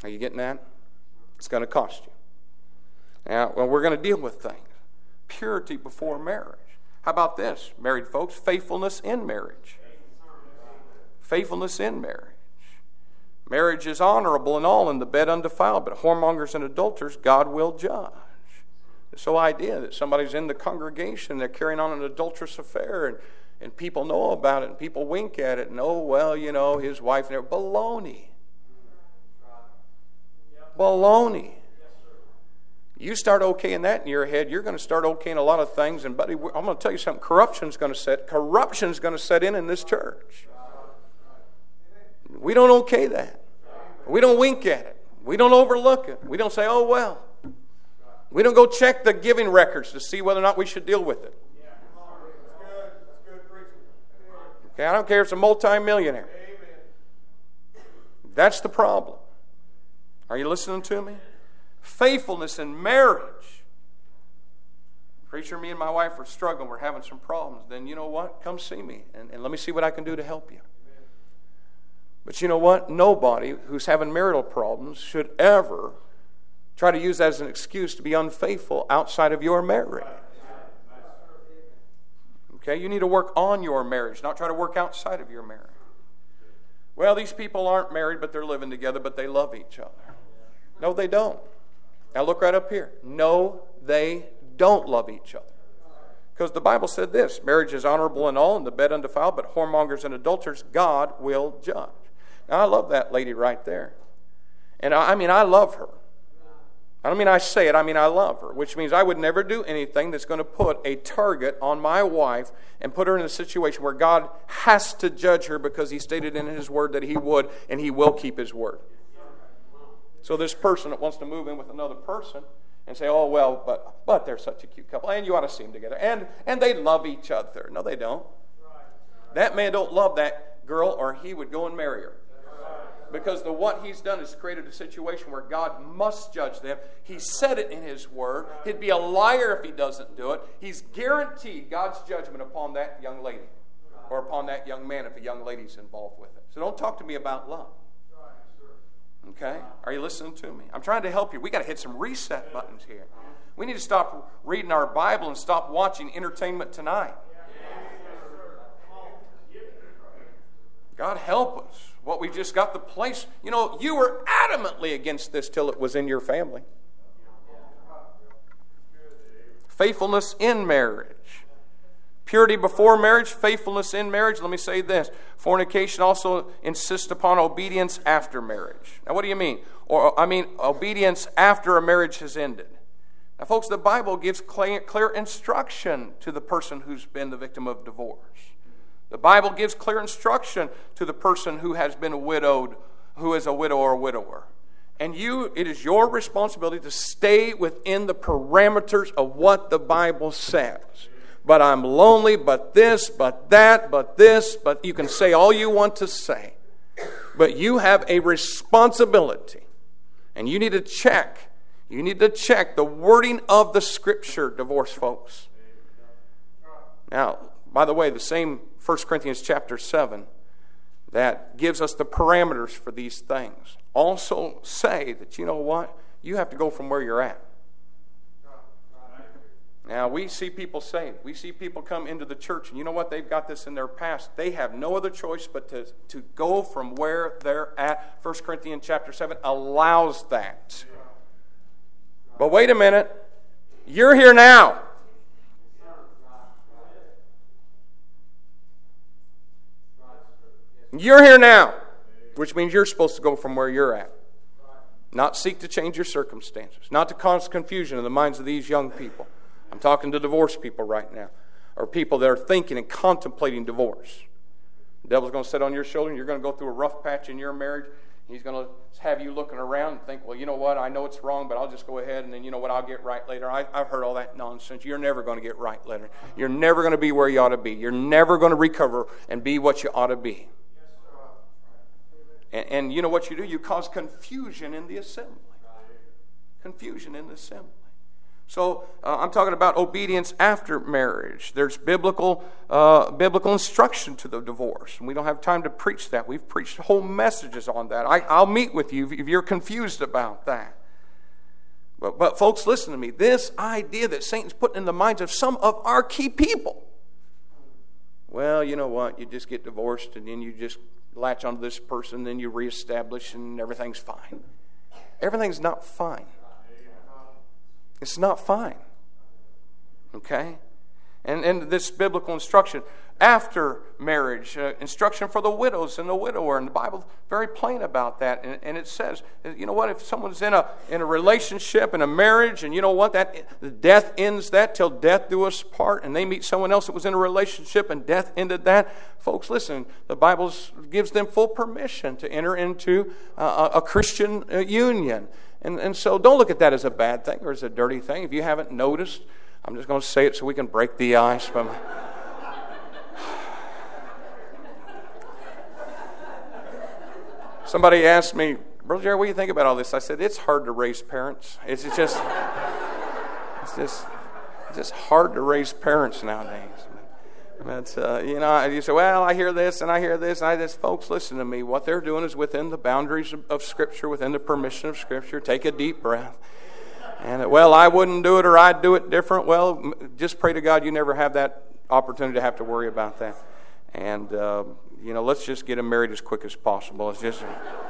Are you getting that? It's going to cost you. Now, well, we're going to deal with things. Purity before marriage. How about this, married folks? Faithfulness in marriage. Faithfulness in marriage. Marriage is honorable and all, in the bed undefiled, but whoremongers and adulterers God will judge. This whole idea that somebody's in the congregation, they're carrying on an adulterous affair, and, and people know about it, and people wink at it, and oh, well, you know, his wife, and baloney. Baloney. You start okaying that in your head, you're going to start okaying a lot of things. And buddy, I'm going to tell you something. Corruption's going to set. Corruption's going to set in in this church. We don't okay that. We don't wink at it. We don't overlook it. We don't say, "Oh well." We don't go check the giving records to see whether or not we should deal with it. Okay, I don't care if it's a multi-millionaire. That's the problem. Are you listening to me? Faithfulness in marriage. Preacher, me and my wife are struggling. We're having some problems. Then you know what? Come see me, and, and let me see what I can do to help you. But you know what? Nobody who's having marital problems should ever try to use that as an excuse to be unfaithful outside of your marriage. Okay? You need to work on your marriage, not try to work outside of your marriage. Well, these people aren't married, but they're living together, but they love each other. No, they don't. Now look right up here. No, they don't love each other. Because the Bible said this, marriage is honorable in all, and the bed undefiled, but whoremongers and adulterers God will judge. Now I love that lady right there. And I, I mean, I love her. I don't mean I say it, I mean I love her, which means I would never do anything that's going to put a target on my wife and put her in a situation where God has to judge her because He stated in His Word that He would, and He will keep His Word. So this person that wants to move in with another person and say, "Oh, well, but but they're such a cute couple, and you ought to see them together, and, and they love each other." No, they don't. That man don't love that girl, or he would go and marry her. Because the what he's done is created a situation where God must judge them. He said it in His Word. He'd be a liar if he doesn't do it. He's guaranteed God's judgment upon that young lady, or upon that young man if a young lady's involved with it. So don't talk to me about love. Okay? Are you listening to me? I'm trying to help you. We got to hit some reset buttons here. We need to stop reading our Bible and stop watching Entertainment Tonight. God help us. What we just got the place. You know, you were adamantly against this till it was in your family. Faithfulness in marriage. Purity before marriage, faithfulness in marriage. Let me say this. Fornication also insists upon obedience after marriage. Now, what do you mean? Or I mean, obedience after a marriage has ended. Now, folks, the Bible gives clear, clear instruction to the person who's been the victim of divorce. The Bible gives clear instruction to the person who has been widowed, who is a widow or a widower. And you, it is your responsibility to stay within the parameters of what the Bible says. But I'm lonely, but this, but that, but this, but you can say all you want to say. But you have a responsibility. And you need to check. You need to check the wording of the Scripture, divorce folks. Now, by the way, the same First Corinthians chapter seven that gives us the parameters for these things also say that, you know what? You have to go from where you're at. Now, we see people saved. We see people come into the church, and you know what? They've got this in their past. They have no other choice but to, to go from where they're at. First Corinthians chapter seven allows that. But wait a minute. You're here now. You're here now, which means you're supposed to go from where you're at. Not seek to change your circumstances. Not to cause confusion in the minds of these young people. I'm talking to divorced people right now, or people that are thinking and contemplating divorce. The devil's going to sit on your shoulder, and you're going to go through a rough patch in your marriage. He's going to have you looking around and think, well, you know what, I know it's wrong, but I'll just go ahead, and then you know what, I'll get right later. I, I've heard all that nonsense. You're never going to get right later. You're never going to be where you ought to be. You're never going to recover and be what you ought to be. And, and you know what you do? You cause confusion in the assembly. Confusion in the assembly. So uh, I'm talking about obedience after marriage. There's biblical uh, biblical instruction to the divorce. And we don't have time to preach that. We've preached whole messages on that. I, I'll meet with you if you're confused about that. But, but folks, listen to me. This idea that Satan's putting in the minds of some of our key people. Well, you know what? You just get divorced and then you just latch onto this person, then you reestablish and everything's fine. Everything's not fine. It's not fine. Okay? And, and this biblical instruction after marriage, uh, instruction for the widows and the widower, and the Bible's very plain about that. And, and it says, you know what, if someone's in a in a relationship, in a marriage, and you know what, that death ends that till death do us part, and they meet someone else that was in a relationship and death ended that, folks, listen, the Bible gives them full permission to enter into uh, a Christian uh, union. And, and so don't look at that as a bad thing or as a dirty thing. If you haven't noticed, I'm just going to say it so we can break the ice. From Somebody asked me, Brother Jerry, what do you think about all this? I said, it's hard to raise parents. It's just, it's just, it's just hard to raise parents nowadays. But, uh, you know, you say, well, I hear this and I hear this. And I just, folks, listen to me. What they're doing is within the boundaries of, of Scripture, within the permission of Scripture. Take a deep breath. And, well, I wouldn't do it or I'd do it different. Well, just pray to God you never have that opportunity to have to worry about that. And, uh, you know, let's just get them married as quick as possible. It's just...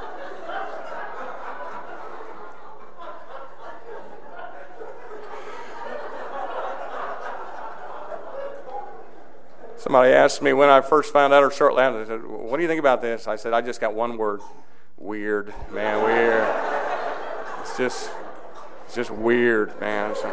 Somebody asked me when I first found out or shortly after, they said, what do you think about this? I said, I just got one word. Weird. Man, weird. It's just, it's just weird, man. So,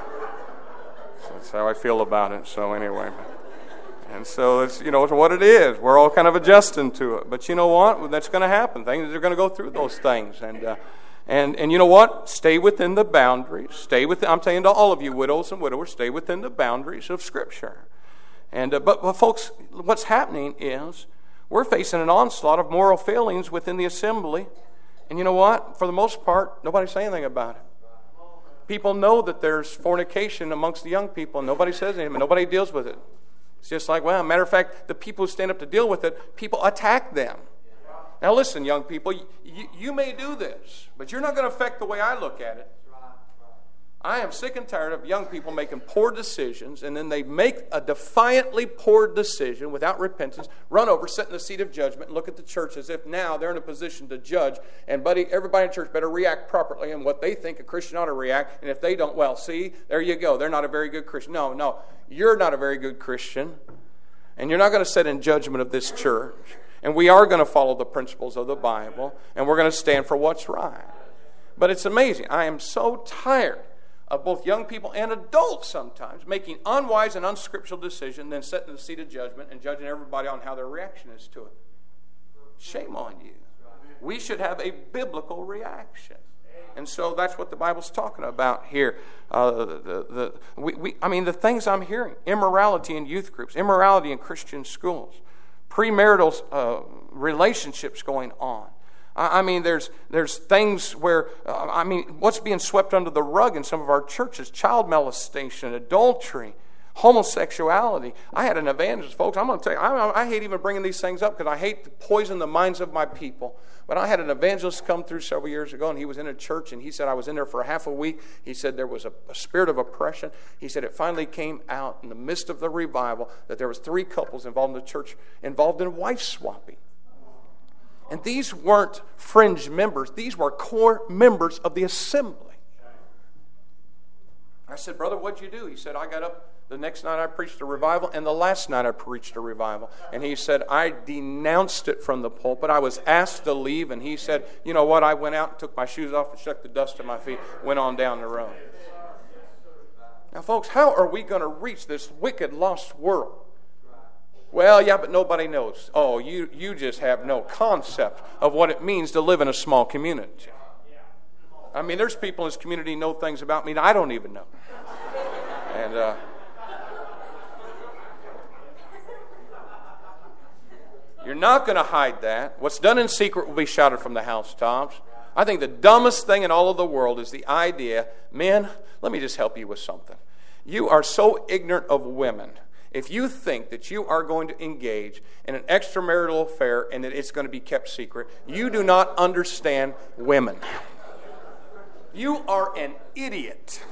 so that's how I feel about it. So anyway. And so it's, you know, it's what it is. We're all kind of adjusting to it. But you know what? That's going to happen. Things are going to go through those things. And, uh, and, and you know what? Stay within the boundaries. Stay within, I'm saying to all of you widows and widowers, stay within the boundaries of Scripture. And uh, but, but folks, what's happening is we're facing an onslaught of moral failings within the assembly. And you know what? For the most part, nobody's saying anything about it. People know that there's fornication amongst the young people, and nobody says anything, and nobody deals with it. It's just like, well, matter of fact, the people who stand up to deal with it, people attack them. Now listen, young people, you, you may do this, but you're not going to affect the way I look at it. I am sick and tired of young people making poor decisions, and then they make a defiantly poor decision without repentance, run over, sit in the seat of judgment, and look at the church as if now they're in a position to judge. And buddy, everybody in church better react properly in what they think a Christian ought to react. And if they don't, well, see, there you go. They're not a very good Christian. No, no, you're not a very good Christian, and you're not going to sit in judgment of this church. And we are going to follow the principles of the Bible, and we're going to stand for what's right. But it's amazing. I am so tired of both young people and adults sometimes making unwise and unscriptural decisions, then sitting in the seat of judgment and judging everybody on how their reaction is to it. Shame on you. We should have a biblical reaction. And so that's what the Bible's talking about here. Uh, the, the, we, we, I mean, the things I'm hearing, immorality in youth groups, immorality in Christian schools, premarital uh, relationships going on. I mean, there's there's things where, uh, I mean, what's being swept under the rug in some of our churches, child molestation, adultery, homosexuality. I had an evangelist, folks, I'm going to tell you, I, I hate even bringing these things up because I hate to poison the minds of my people. But I had an evangelist come through several years ago, and he was in a church, and he said, I was in there for a half a week. He said there was a, a spirit of oppression. He said it finally came out in the midst of the revival that there was three couples involved in the church involved in wife swapping. And these weren't fringe members. These were core members of the assembly. I said, brother, what'd you do? He said, I got up the next night I preached a revival, and the last night I preached a revival. And he said, I denounced it from the pulpit. I was asked to leave, and he said, you know what? I went out and took my shoes off and shook the dust of my feet, went on down the road. Now, folks, how are we going to reach this wicked, lost world? Well, yeah, but nobody knows. Oh, you, you just have no concept of what it means to live in a small community. I mean, there's people in this community who know things about me that I don't even know. And uh, you're not going to hide that. What's done in secret will be shouted from the housetops. I think the dumbest thing in all of the world is the idea, men, let me just help you with something. You are so ignorant of women. If you think that you are going to engage in an extramarital affair and that it's going to be kept secret, you do not understand women. You are an idiot.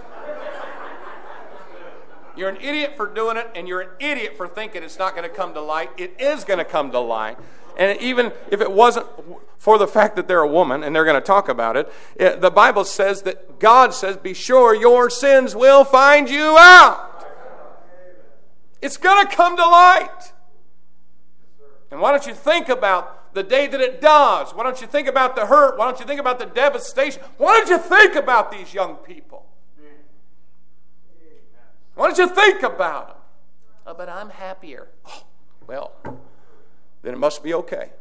You're an idiot for doing it, and you're an idiot for thinking it's not going to come to light. It is going to come to light. And even if it wasn't for the fact that they're a woman, and they're going to talk about it, it the Bible says that God says, be sure your sins will find you out. It's going to come to light. And why don't you think about the day that it does? Why don't you think about the hurt? Why don't you think about the devastation? Why don't you think about these young people? Why don't you think about them? Oh, but I'm happier. Oh, well, then it must be okay.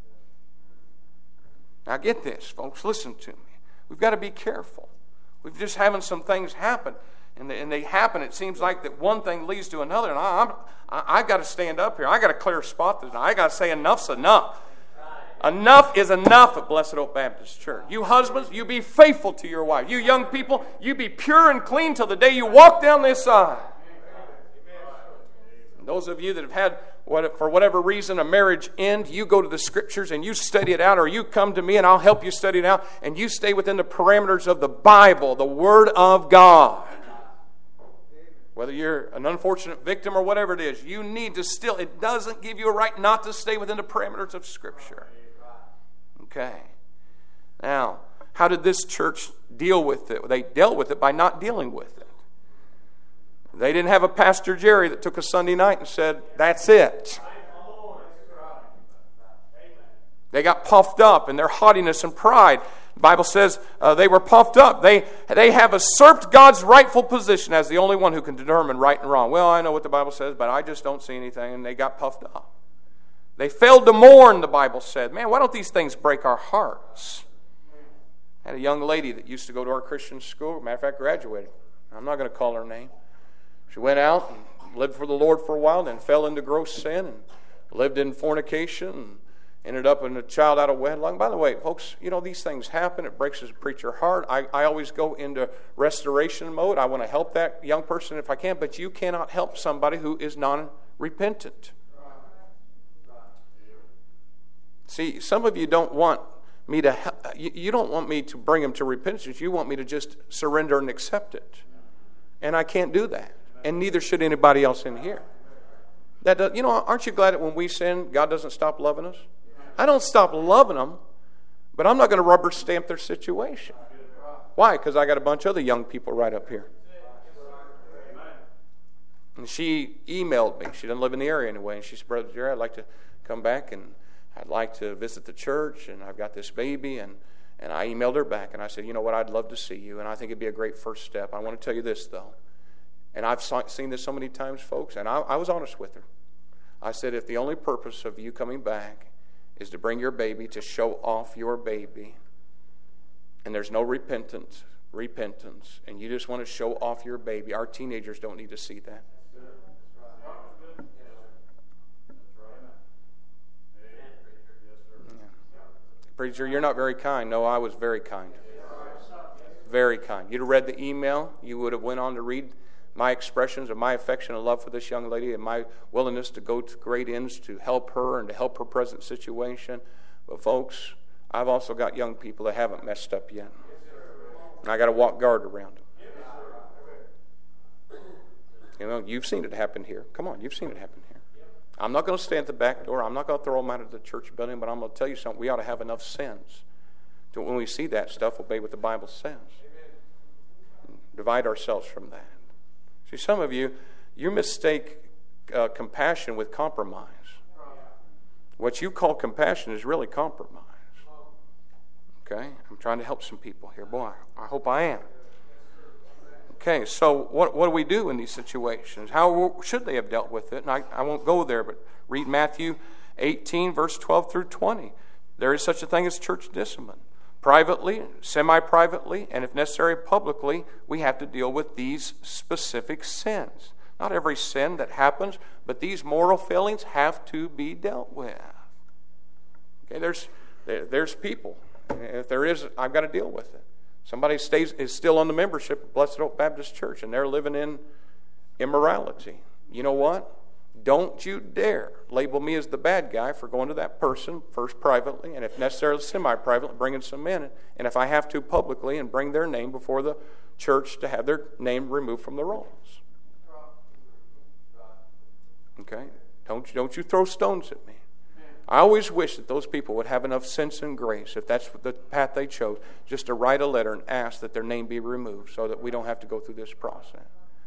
Now get this, folks. Listen to me. We've got to be careful. We've just having some things happen. And they, and they happen, it seems like that one thing leads to another. And I, I'm, I, I got to stand up here. I got a clear spot tonight. I got to say enough's enough. Enough is enough at Blessed Oak Baptist Church. You husbands, you be faithful to your wife. You young people, you be pure and clean till the day you walk down this aisle. And those of you that have had, what, for whatever reason, a marriage end, you go to the Scriptures and you study it out, or you come to me and I'll help you study it out, and you stay within the parameters of the Bible, the Word of God. Whether you're an unfortunate victim or whatever it is, you need to still, it doesn't give you a right not to stay within the parameters of Scripture. Okay. Now, how did this church deal with it? They dealt with it by not dealing with it. They didn't have a Pastor Jerry that took a Sunday night and said, that's it. They got puffed up in their haughtiness and pride. The Bible says uh, they were puffed up. They, they have usurped God's rightful position as the only one who can determine right and wrong. Well, I know what the Bible says, but I just don't see anything. And they got puffed up. They failed to mourn, the Bible said. Man, why don't these things break our hearts? I had a young lady that used to go to our Christian school. Matter of fact, graduated. I'm not going to call her name. She went out and lived for the Lord for a while, then fell into gross sin and lived in fornication and ended up in a child out of wedlock. By the way, folks, you know, these things happen. It breaks a preacher heart. I, I always go into restoration mode. I want to help that young person if I can, but you cannot help somebody who is non-repentant. See, some of you don't want me to help, you, you don't want me to bring them to repentance. You want me to just surrender and accept it. And I can't do that. And neither should anybody else in here. That does, you know, aren't you glad that when we sin, God doesn't stop loving us? I don't stop loving them, but I'm not going to rubber stamp their situation. Why? Because I got a bunch of other young people right up here. And she emailed me. She doesn't live in the area anyway. And she said, Brother Jerry, I'd like to come back and I'd like to visit the church. And I've got this baby. And, and I emailed her back. And I said, you know what? I'd love to see you. And I think it'd be a great first step. I want to tell you this, though. And I've seen this so many times, folks. And I, I was honest with her. I said, if the only purpose of you coming back is to bring your baby, to show off your baby, and there's no repentance, repentance, and you just want to show off your baby, our teenagers don't need to see that. Yeah. Preacher, you're not very kind. No, I was very kind. Very kind. You'd have read the email. You would have went on to read my expressions of my affection and love for this young lady and my willingness to go to great ends to help her and to help her present situation. But folks, I've also got young people that haven't messed up yet. And I got to walk guard around them. You know, you've seen it happen here. Come on, you've seen it happen here. I'm not going to stand at the back door. I'm not going to throw them out of the church building, but I'm going to tell you something. We ought to have enough sense to, when we see that stuff, obey what the Bible says. Divide ourselves from that. See, some of you, you mistake uh, compassion with compromise. What you call compassion is really compromise. Okay? I'm trying to help some people here. Boy, I hope I am. Okay, so what, what do we do in these situations? How should they have dealt with it? And I, I won't go there, but read Matthew eighteen, verse twelve through twenty. There is such a thing as church discipline. Privately, semi-privately, and if necessary, publicly, we have to deal with these specific sins. Not every sin that happens, but these moral failings have to be dealt with. Okay, there's there, there's people, If there is, I've got to deal with it. Somebody stays is still on the membership of Blessed Oak Baptist Church, and they're living in immorality. You know what? Don't you dare label me as the bad guy for going to that person first privately, and if necessary semi-privately, bringing some in, and if I have to publicly, and bring their name before the church to have their name removed from the rolls. Okay? Don't, don't you throw stones at me. I always wish that those people would have enough sense and grace, if that's the path they chose, just to write a letter and ask that their name be removed so that we don't have to go through this process.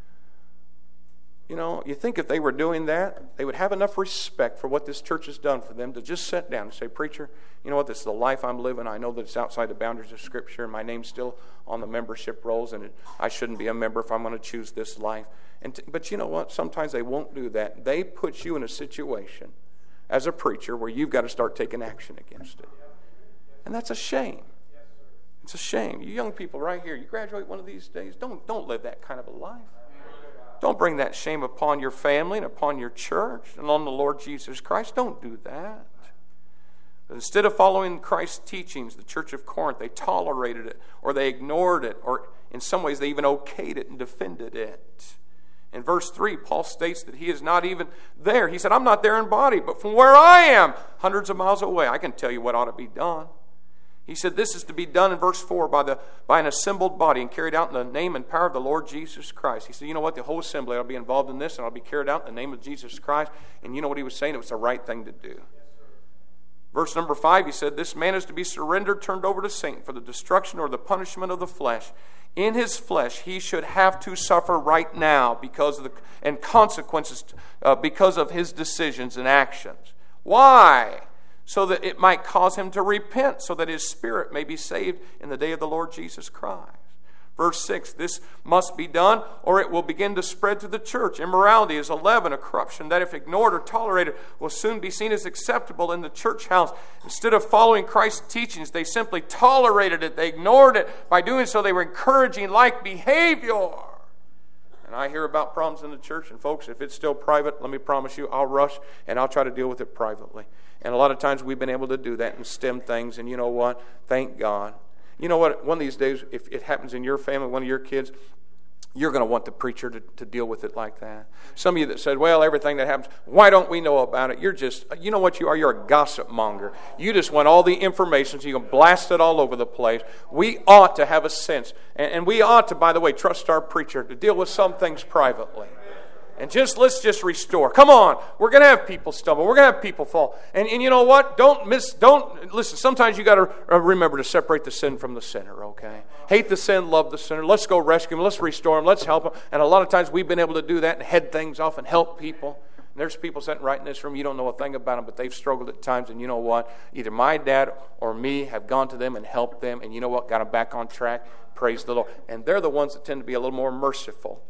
You know, you think if they were doing that, they would have enough respect for what this church has done for them to just sit down and say, preacher, you know what, this is the life I'm living. I know that it's outside the boundaries of Scripture, and my name's still on the membership rolls, and it, I shouldn't be a member if I'm going to choose this life. And t- But you know what? Sometimes they won't do that. They put you in a situation as a preacher where you've got to start taking action against it. And that's a shame. It's a shame. You young people right here, you graduate one of these days, don't, don't live that kind of a life. Don't bring that shame upon your family and upon your church and on the Lord Jesus Christ. Don't do that. But instead of following Christ's teachings, the church of Corinth, they tolerated it, or they ignored it, or in some ways they even okayed it and defended it. In verse three, Paul states that he is not even there. He said, I'm not there in body, but from where I am, hundreds of miles away, I can tell you what ought to be done. He said this is to be done in verse four by the by an assembled body and carried out in the name and power of the Lord Jesus Christ. He said, you know what, the whole assembly will be involved in this, and I'll be carried out in the name of Jesus Christ. And you know what he was saying? It was the right thing to do. Verse number five, he said, this man is to be surrendered, turned over to Satan for the destruction or the punishment of the flesh. In his flesh, he should have to suffer right now because of the and consequences uh, because of his decisions and actions. Why? So that it might cause him to repent, so that his spirit may be saved in the day of the Lord Jesus Christ. Verse six, this must be done, or it will begin to spread to the church. Immorality is a leaven, a corruption that, if ignored or tolerated, will soon be seen as acceptable in the church house. Instead of following Christ's teachings, they simply tolerated it. They ignored it. By doing so, they were encouraging like behavior. And I hear about problems in the church, and folks, if it's still private, let me promise you, I'll rush and I'll try to deal with it privately. And a lot of times we've been able to do that and stem things, and you know what? Thank God. You know what? One of these days, if it happens in your family, one of your kids, you're going to want the preacher to, to deal with it like that. Some of you that said, well, everything that happens, why don't we know about it? You're just, you know what you are? You're a gossip monger. You just want all the information so you can blast it all over the place. We ought to have a sense, and, and we ought to, by the way, trust our preacher to deal with some things privately. And just let's just restore. Come on, we're going to have people stumble. We're going to have people fall. And, and you know what? Don't miss. Don't listen. Sometimes you got to remember to separate the sin from the sinner. Okay, hate the sin, love the sinner. Let's go rescue him. Let's restore him. Let's help him. And a lot of times we've been able to do that and head things off and help people. And there's people sitting right in this room. You don't know a thing about them, but they've struggled at times. And you know what? Either my dad or me have gone to them and helped them. And you know what? Got them back on track. Praise the Lord. And they're the ones that tend to be a little more merciful.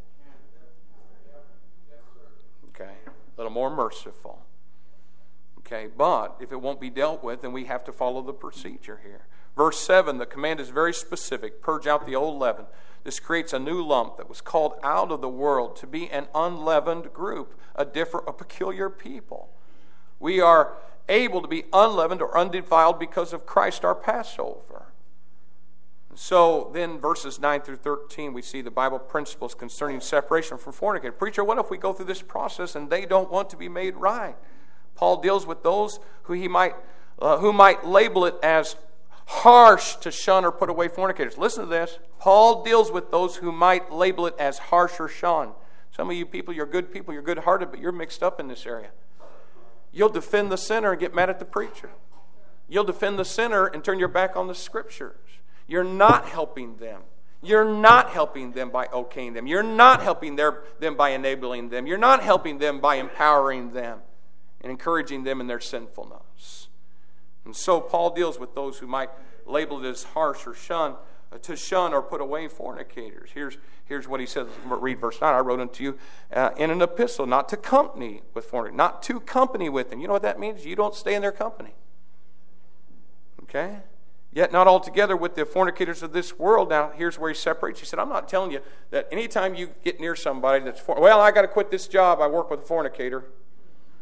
Okay, a little more merciful. Okay, but if it won't be dealt with, then we have to follow the procedure here. Verse seven, the command is very specific. Purge out the old leaven. This creates a new lump that was called out of the world to be an unleavened group, a different, a peculiar people. We are able to be unleavened or undefiled because of Christ, our Passover. So then verses nine through thirteen, we see the Bible principles concerning separation from fornicators. Preacher, what if we go through this process and they don't want to be made right? Paul deals with those who he might, uh, who might label it as harsh to shun or put away fornicators. Listen to this. Paul deals with those who might label it as harsh or shun. Some of you people, you're good people, you're good-hearted, but you're mixed up in this area. You'll defend the sinner and get mad at the preacher. You'll defend the sinner and turn your back on the Scriptures. You're not helping them. You're not helping them by okaying them. You're not helping their, them by enabling them. You're not helping them by empowering them and encouraging them in their sinfulness. And so Paul deals with those who might label it as harsh or shun, uh, to shun or put away fornicators. Here's, here's what he says. Read verse nine. I wrote unto you uh, in an epistle, not to company with fornicators, not to company with them. You know what that means? You don't stay in their company. Okay? Yet not altogether with the fornicators of this world. Now, here's where he separates. He said, I'm not telling you that anytime you get near somebody that's, for, well, I got to quit this job. I work with a fornicator.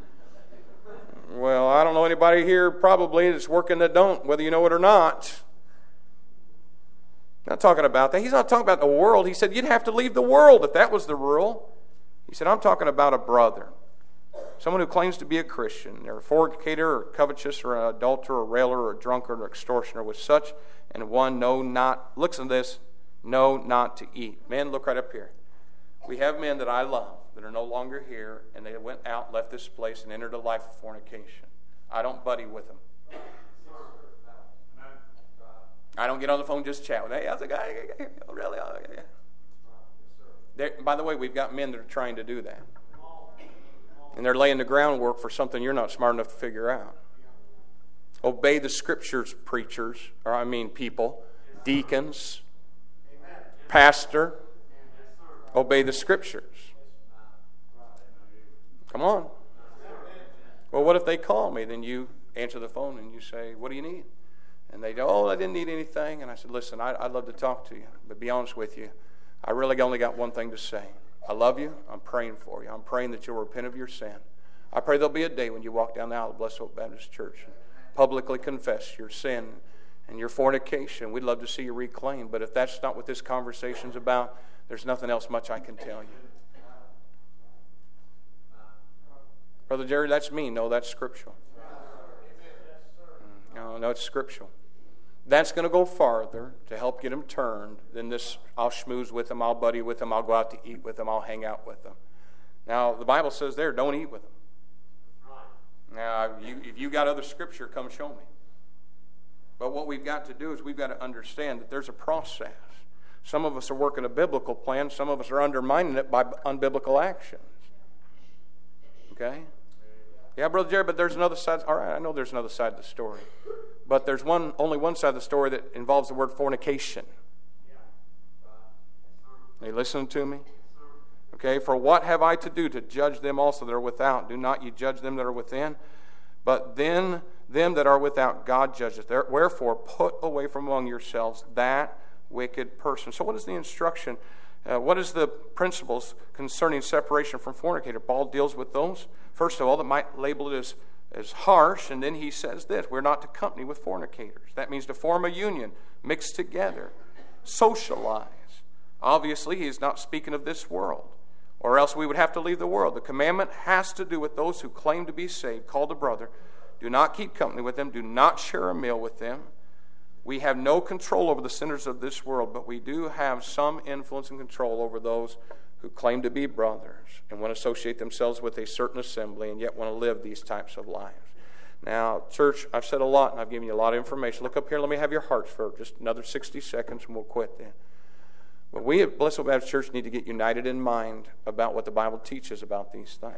Well, I don't know anybody here probably that's working that don't, whether you know it or not. Not talking about that. He's not talking about the world. He said you'd have to leave the world if that was the rule. He said, I'm talking about a brother. Someone who claims to be a Christian. They're a fornicator or covetous or an adulterer or a railer or a drunkard or extortioner with such and one know not, listen to this, know not to eat. Men, look right up here. We have men that I love that are no longer here, and they went out, left this place, and entered a life of fornication. I don't buddy with them. I don't get on the phone and just chat with them. Hey, how's the guy? Oh, really? Oh, yeah. They're, by the way, we've got men that are trying to do that. And they're laying the groundwork for something you're not smart enough to figure out. Obey the Scriptures, preachers, or I mean people, deacons, pastor. Obey the Scriptures. Come on. Well, what if they call me? Then you answer the phone and you say, what do you need? And they go, oh, I didn't need anything. And I said, listen, I, I'd love to talk to you. But be honest with you, I really only got one thing to say. I love you. I'm praying for you. I'm praying that you'll repent of your sin. I pray there'll be a day when you walk down the aisle of Blessed Hope Baptist Church and publicly confess your sin and your fornication. We'd love to see you reclaimed. But if that's not what this conversation's about, there's nothing else much I can tell you. Brother Jerry, that's me. No, that's scriptural. No, no, it's scriptural. That's going to go farther to help get them turned than this, I'll schmooze with them, I'll buddy with them, I'll go out to eat with them, I'll hang out with them. Now, the Bible says there, don't eat with them. Now, you, if you got other scripture, come show me. But what we've got to do is we've got to understand that there's a process. Some of us are working a biblical plan. Some of us are undermining it by unbiblical actions. Okay? Yeah, Brother Jerry, but there's another side. All right, I know there's another side of the story. But there's one, only one side of the story that involves the word fornication. Are you listening to me? Okay, for what have I to do to judge them also that are without? Do not ye judge them that are within? But then them that are without, God judgeth. Wherefore, put away from among yourselves that wicked person. So what is the instruction? Uh, what is the principles concerning separation from fornicator? Paul deals with those. First of all, that might label it as, as harsh, and then he says this, we're not to company with fornicators. That means to form a union, mix together, socialize. Obviously, he's not speaking of this world, or else we would have to leave the world. The commandment has to do with those who claim to be saved, called a brother. Do not keep company with them. Do not share a meal with them. We have no control over the sinners of this world, but we do have some influence and control over those who claim to be brothers and want to associate themselves with a certain assembly and yet want to live these types of lives. Now, church, I've said a lot and I've given you a lot of information. Look up here. Let me have your hearts for just another sixty seconds and we'll quit then. But we at Blessed Hope Baptist Church need to get united in mind about what the Bible teaches about these things.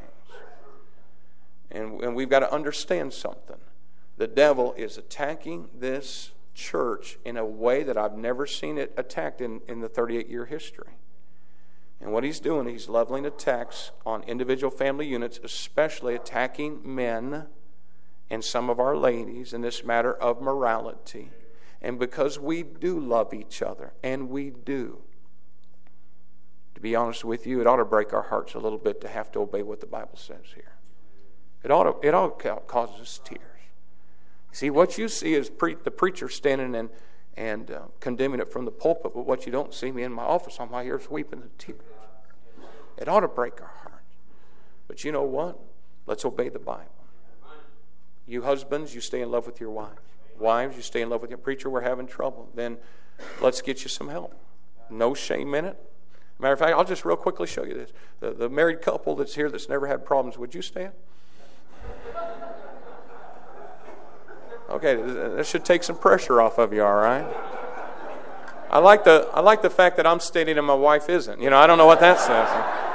And, and we've got to understand something. The devil is attacking this church in a way that I've never seen it attacked in, in the thirty-eight year history. And what he's doing, he's leveling attacks on individual family units, especially attacking men and some of our ladies in this matter of morality. And because we do love each other, and we do, to be honest with you, it ought to break our hearts a little bit to have to obey what the Bible says here. It ought to, it ought to cause us tears. See, what you see is pre- the preacher standing and, and uh, condemning it from the pulpit, but what you don't see, me in my office, I'm right here weeping the tears. It ought to break our hearts. But you know what? Let's obey the Bible. You husbands, you stay in love with your wives. Wives, you stay in love with your preacher, we're having trouble. Then let's get you some help. No shame in it. Matter of fact, I'll just real quickly show you this. The, the married couple that's here that's never had problems, would you stand? Okay, that should take some pressure off of you, all right? I like the I like the fact that I'm stating and my wife isn't. You know, I don't know what that says.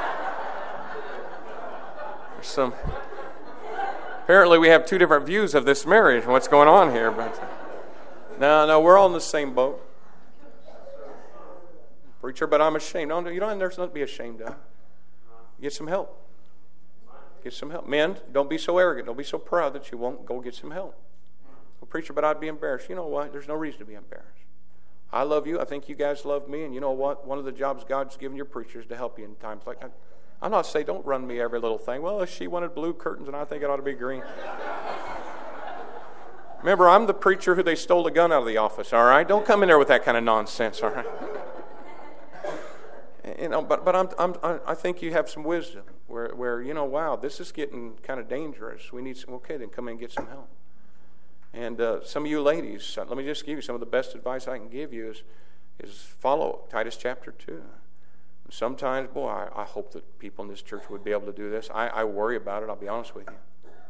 There's some. Apparently, we have two different views of this marriage and what's going on here. But no, no, we're all in the same boat. Preacher, but I'm ashamed. No, you don't. There's nothing to be ashamed of. Get some help. Get some help. Men, don't be so arrogant. Don't be so proud that you won't go get some help. Well, preacher, but I'd be embarrassed. You know what? There's no reason to be embarrassed. I love you. I think you guys love me. And you know what? One of the jobs God's given your preachers to help you in times like that. I'm not saying don't run me every little thing. Well, if she wanted blue curtains and I think it ought to be green. Remember, I'm the preacher who they stole the gun out of the office, all right? Don't come in there with that kind of nonsense, all right? You know, but but I'm, I'm I think you have some wisdom where where you know, wow, this is getting kind of dangerous. We need some, okay, then come in and get some help. And uh, some of you ladies, let me just give you some of the best advice I can give you is is follow Titus chapter two. Sometimes, boy, I, I hope that people in this church would be able to do this. I, I worry about it, I'll be honest with you.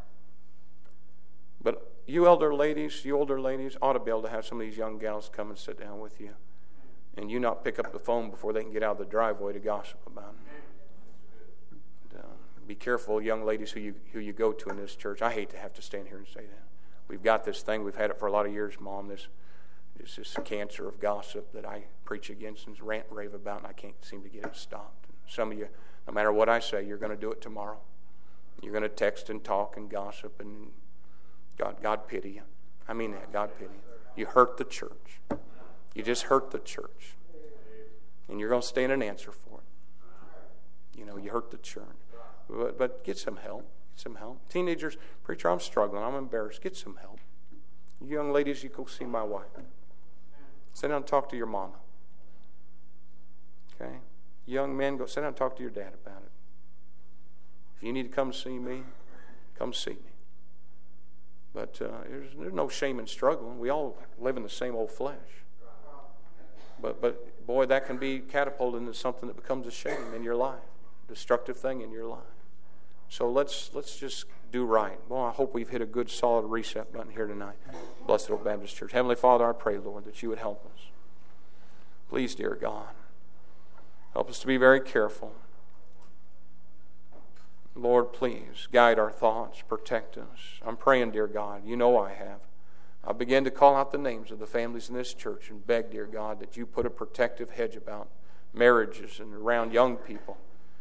But you elder ladies, you older ladies ought to be able to have some of these young gals come and sit down with you. And you not pick up the phone before they can get out of the driveway to gossip about them. And, uh, be careful, young ladies, who you who you go to in this church. I hate to have to stand here and say that. We've got this thing. We've had it for a lot of years, Mom. This It's this cancer of gossip that I preach against and rant and rave about, and I can't seem to get it stopped. And some of you, no matter what I say, you're going to do it tomorrow. You're going to text and talk and gossip, and God, God pity you. I mean that, God pity you. You hurt the church. You just hurt the church. And you're going to stand an answer for it. You know, you hurt the church. But, but get some help. Get some help. Teenagers, preacher, I'm struggling. I'm embarrassed. Get some help. You young ladies, you go see my wife. Sit down and talk to your mama. Okay? Young men, go sit down and talk to your dad about it. If you need to come see me, come see me. But uh, there's, there's no shame in struggling. We all live in the same old flesh. But, but boy, that can be catapulted into something that becomes a shame in your life, destructive thing in your life. So let's let's just do right. Well, I hope we've hit a good, solid reset button here tonight. Blessed Old Baptist Church. Heavenly Father, I pray, Lord, that you would help us. Please, dear God, help us to be very careful. Lord, please guide our thoughts, protect us. I'm praying, dear God, you know I have. I begin to call out the names of the families in this church and beg, dear God, that you put a protective hedge about marriages and around young people.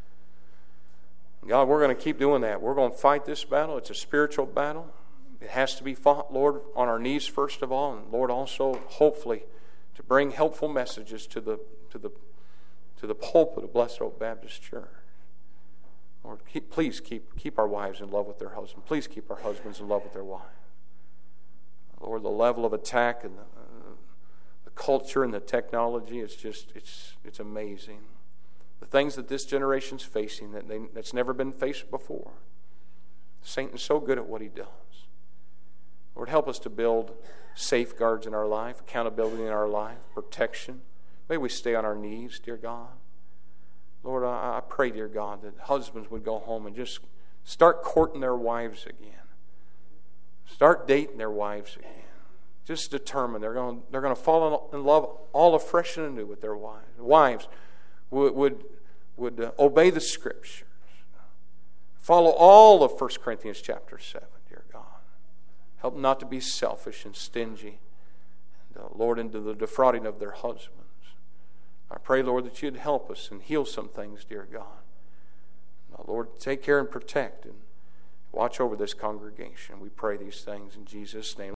God, we're going to keep doing that. We're going to fight this battle. It's a spiritual battle. It has to be fought, Lord, on our knees first of all, and Lord, also hopefully to bring helpful messages to the to the to the pulpit of Blessed Oak Baptist Church. Lord, keep, please keep keep our wives in love with their husbands. Please keep our husbands in love with their wives. Lord, the level of attack and the, uh, the culture and the technology, it's just it's it's amazing. The things that this generation's facing that they, that's never been faced before. Satan's so good at what he does. Lord, help us to build safeguards in our life, accountability in our life, protection. May we stay on our knees, dear God. Lord, I, I pray, dear God, that husbands would go home and just start courting their wives again. Start dating their wives again. Just determined they're going they're going to fall in love all afresh and anew with their wives. Wives would would, would uh, obey the Scriptures. Follow all of First Corinthians chapter seven, dear God. Help them not to be selfish and stingy. And, uh, Lord, into the defrauding of their husbands. I pray, Lord, that you'd help us and heal some things, dear God. Now, Lord, take care and protect and watch over this congregation. We pray these things in Jesus' name.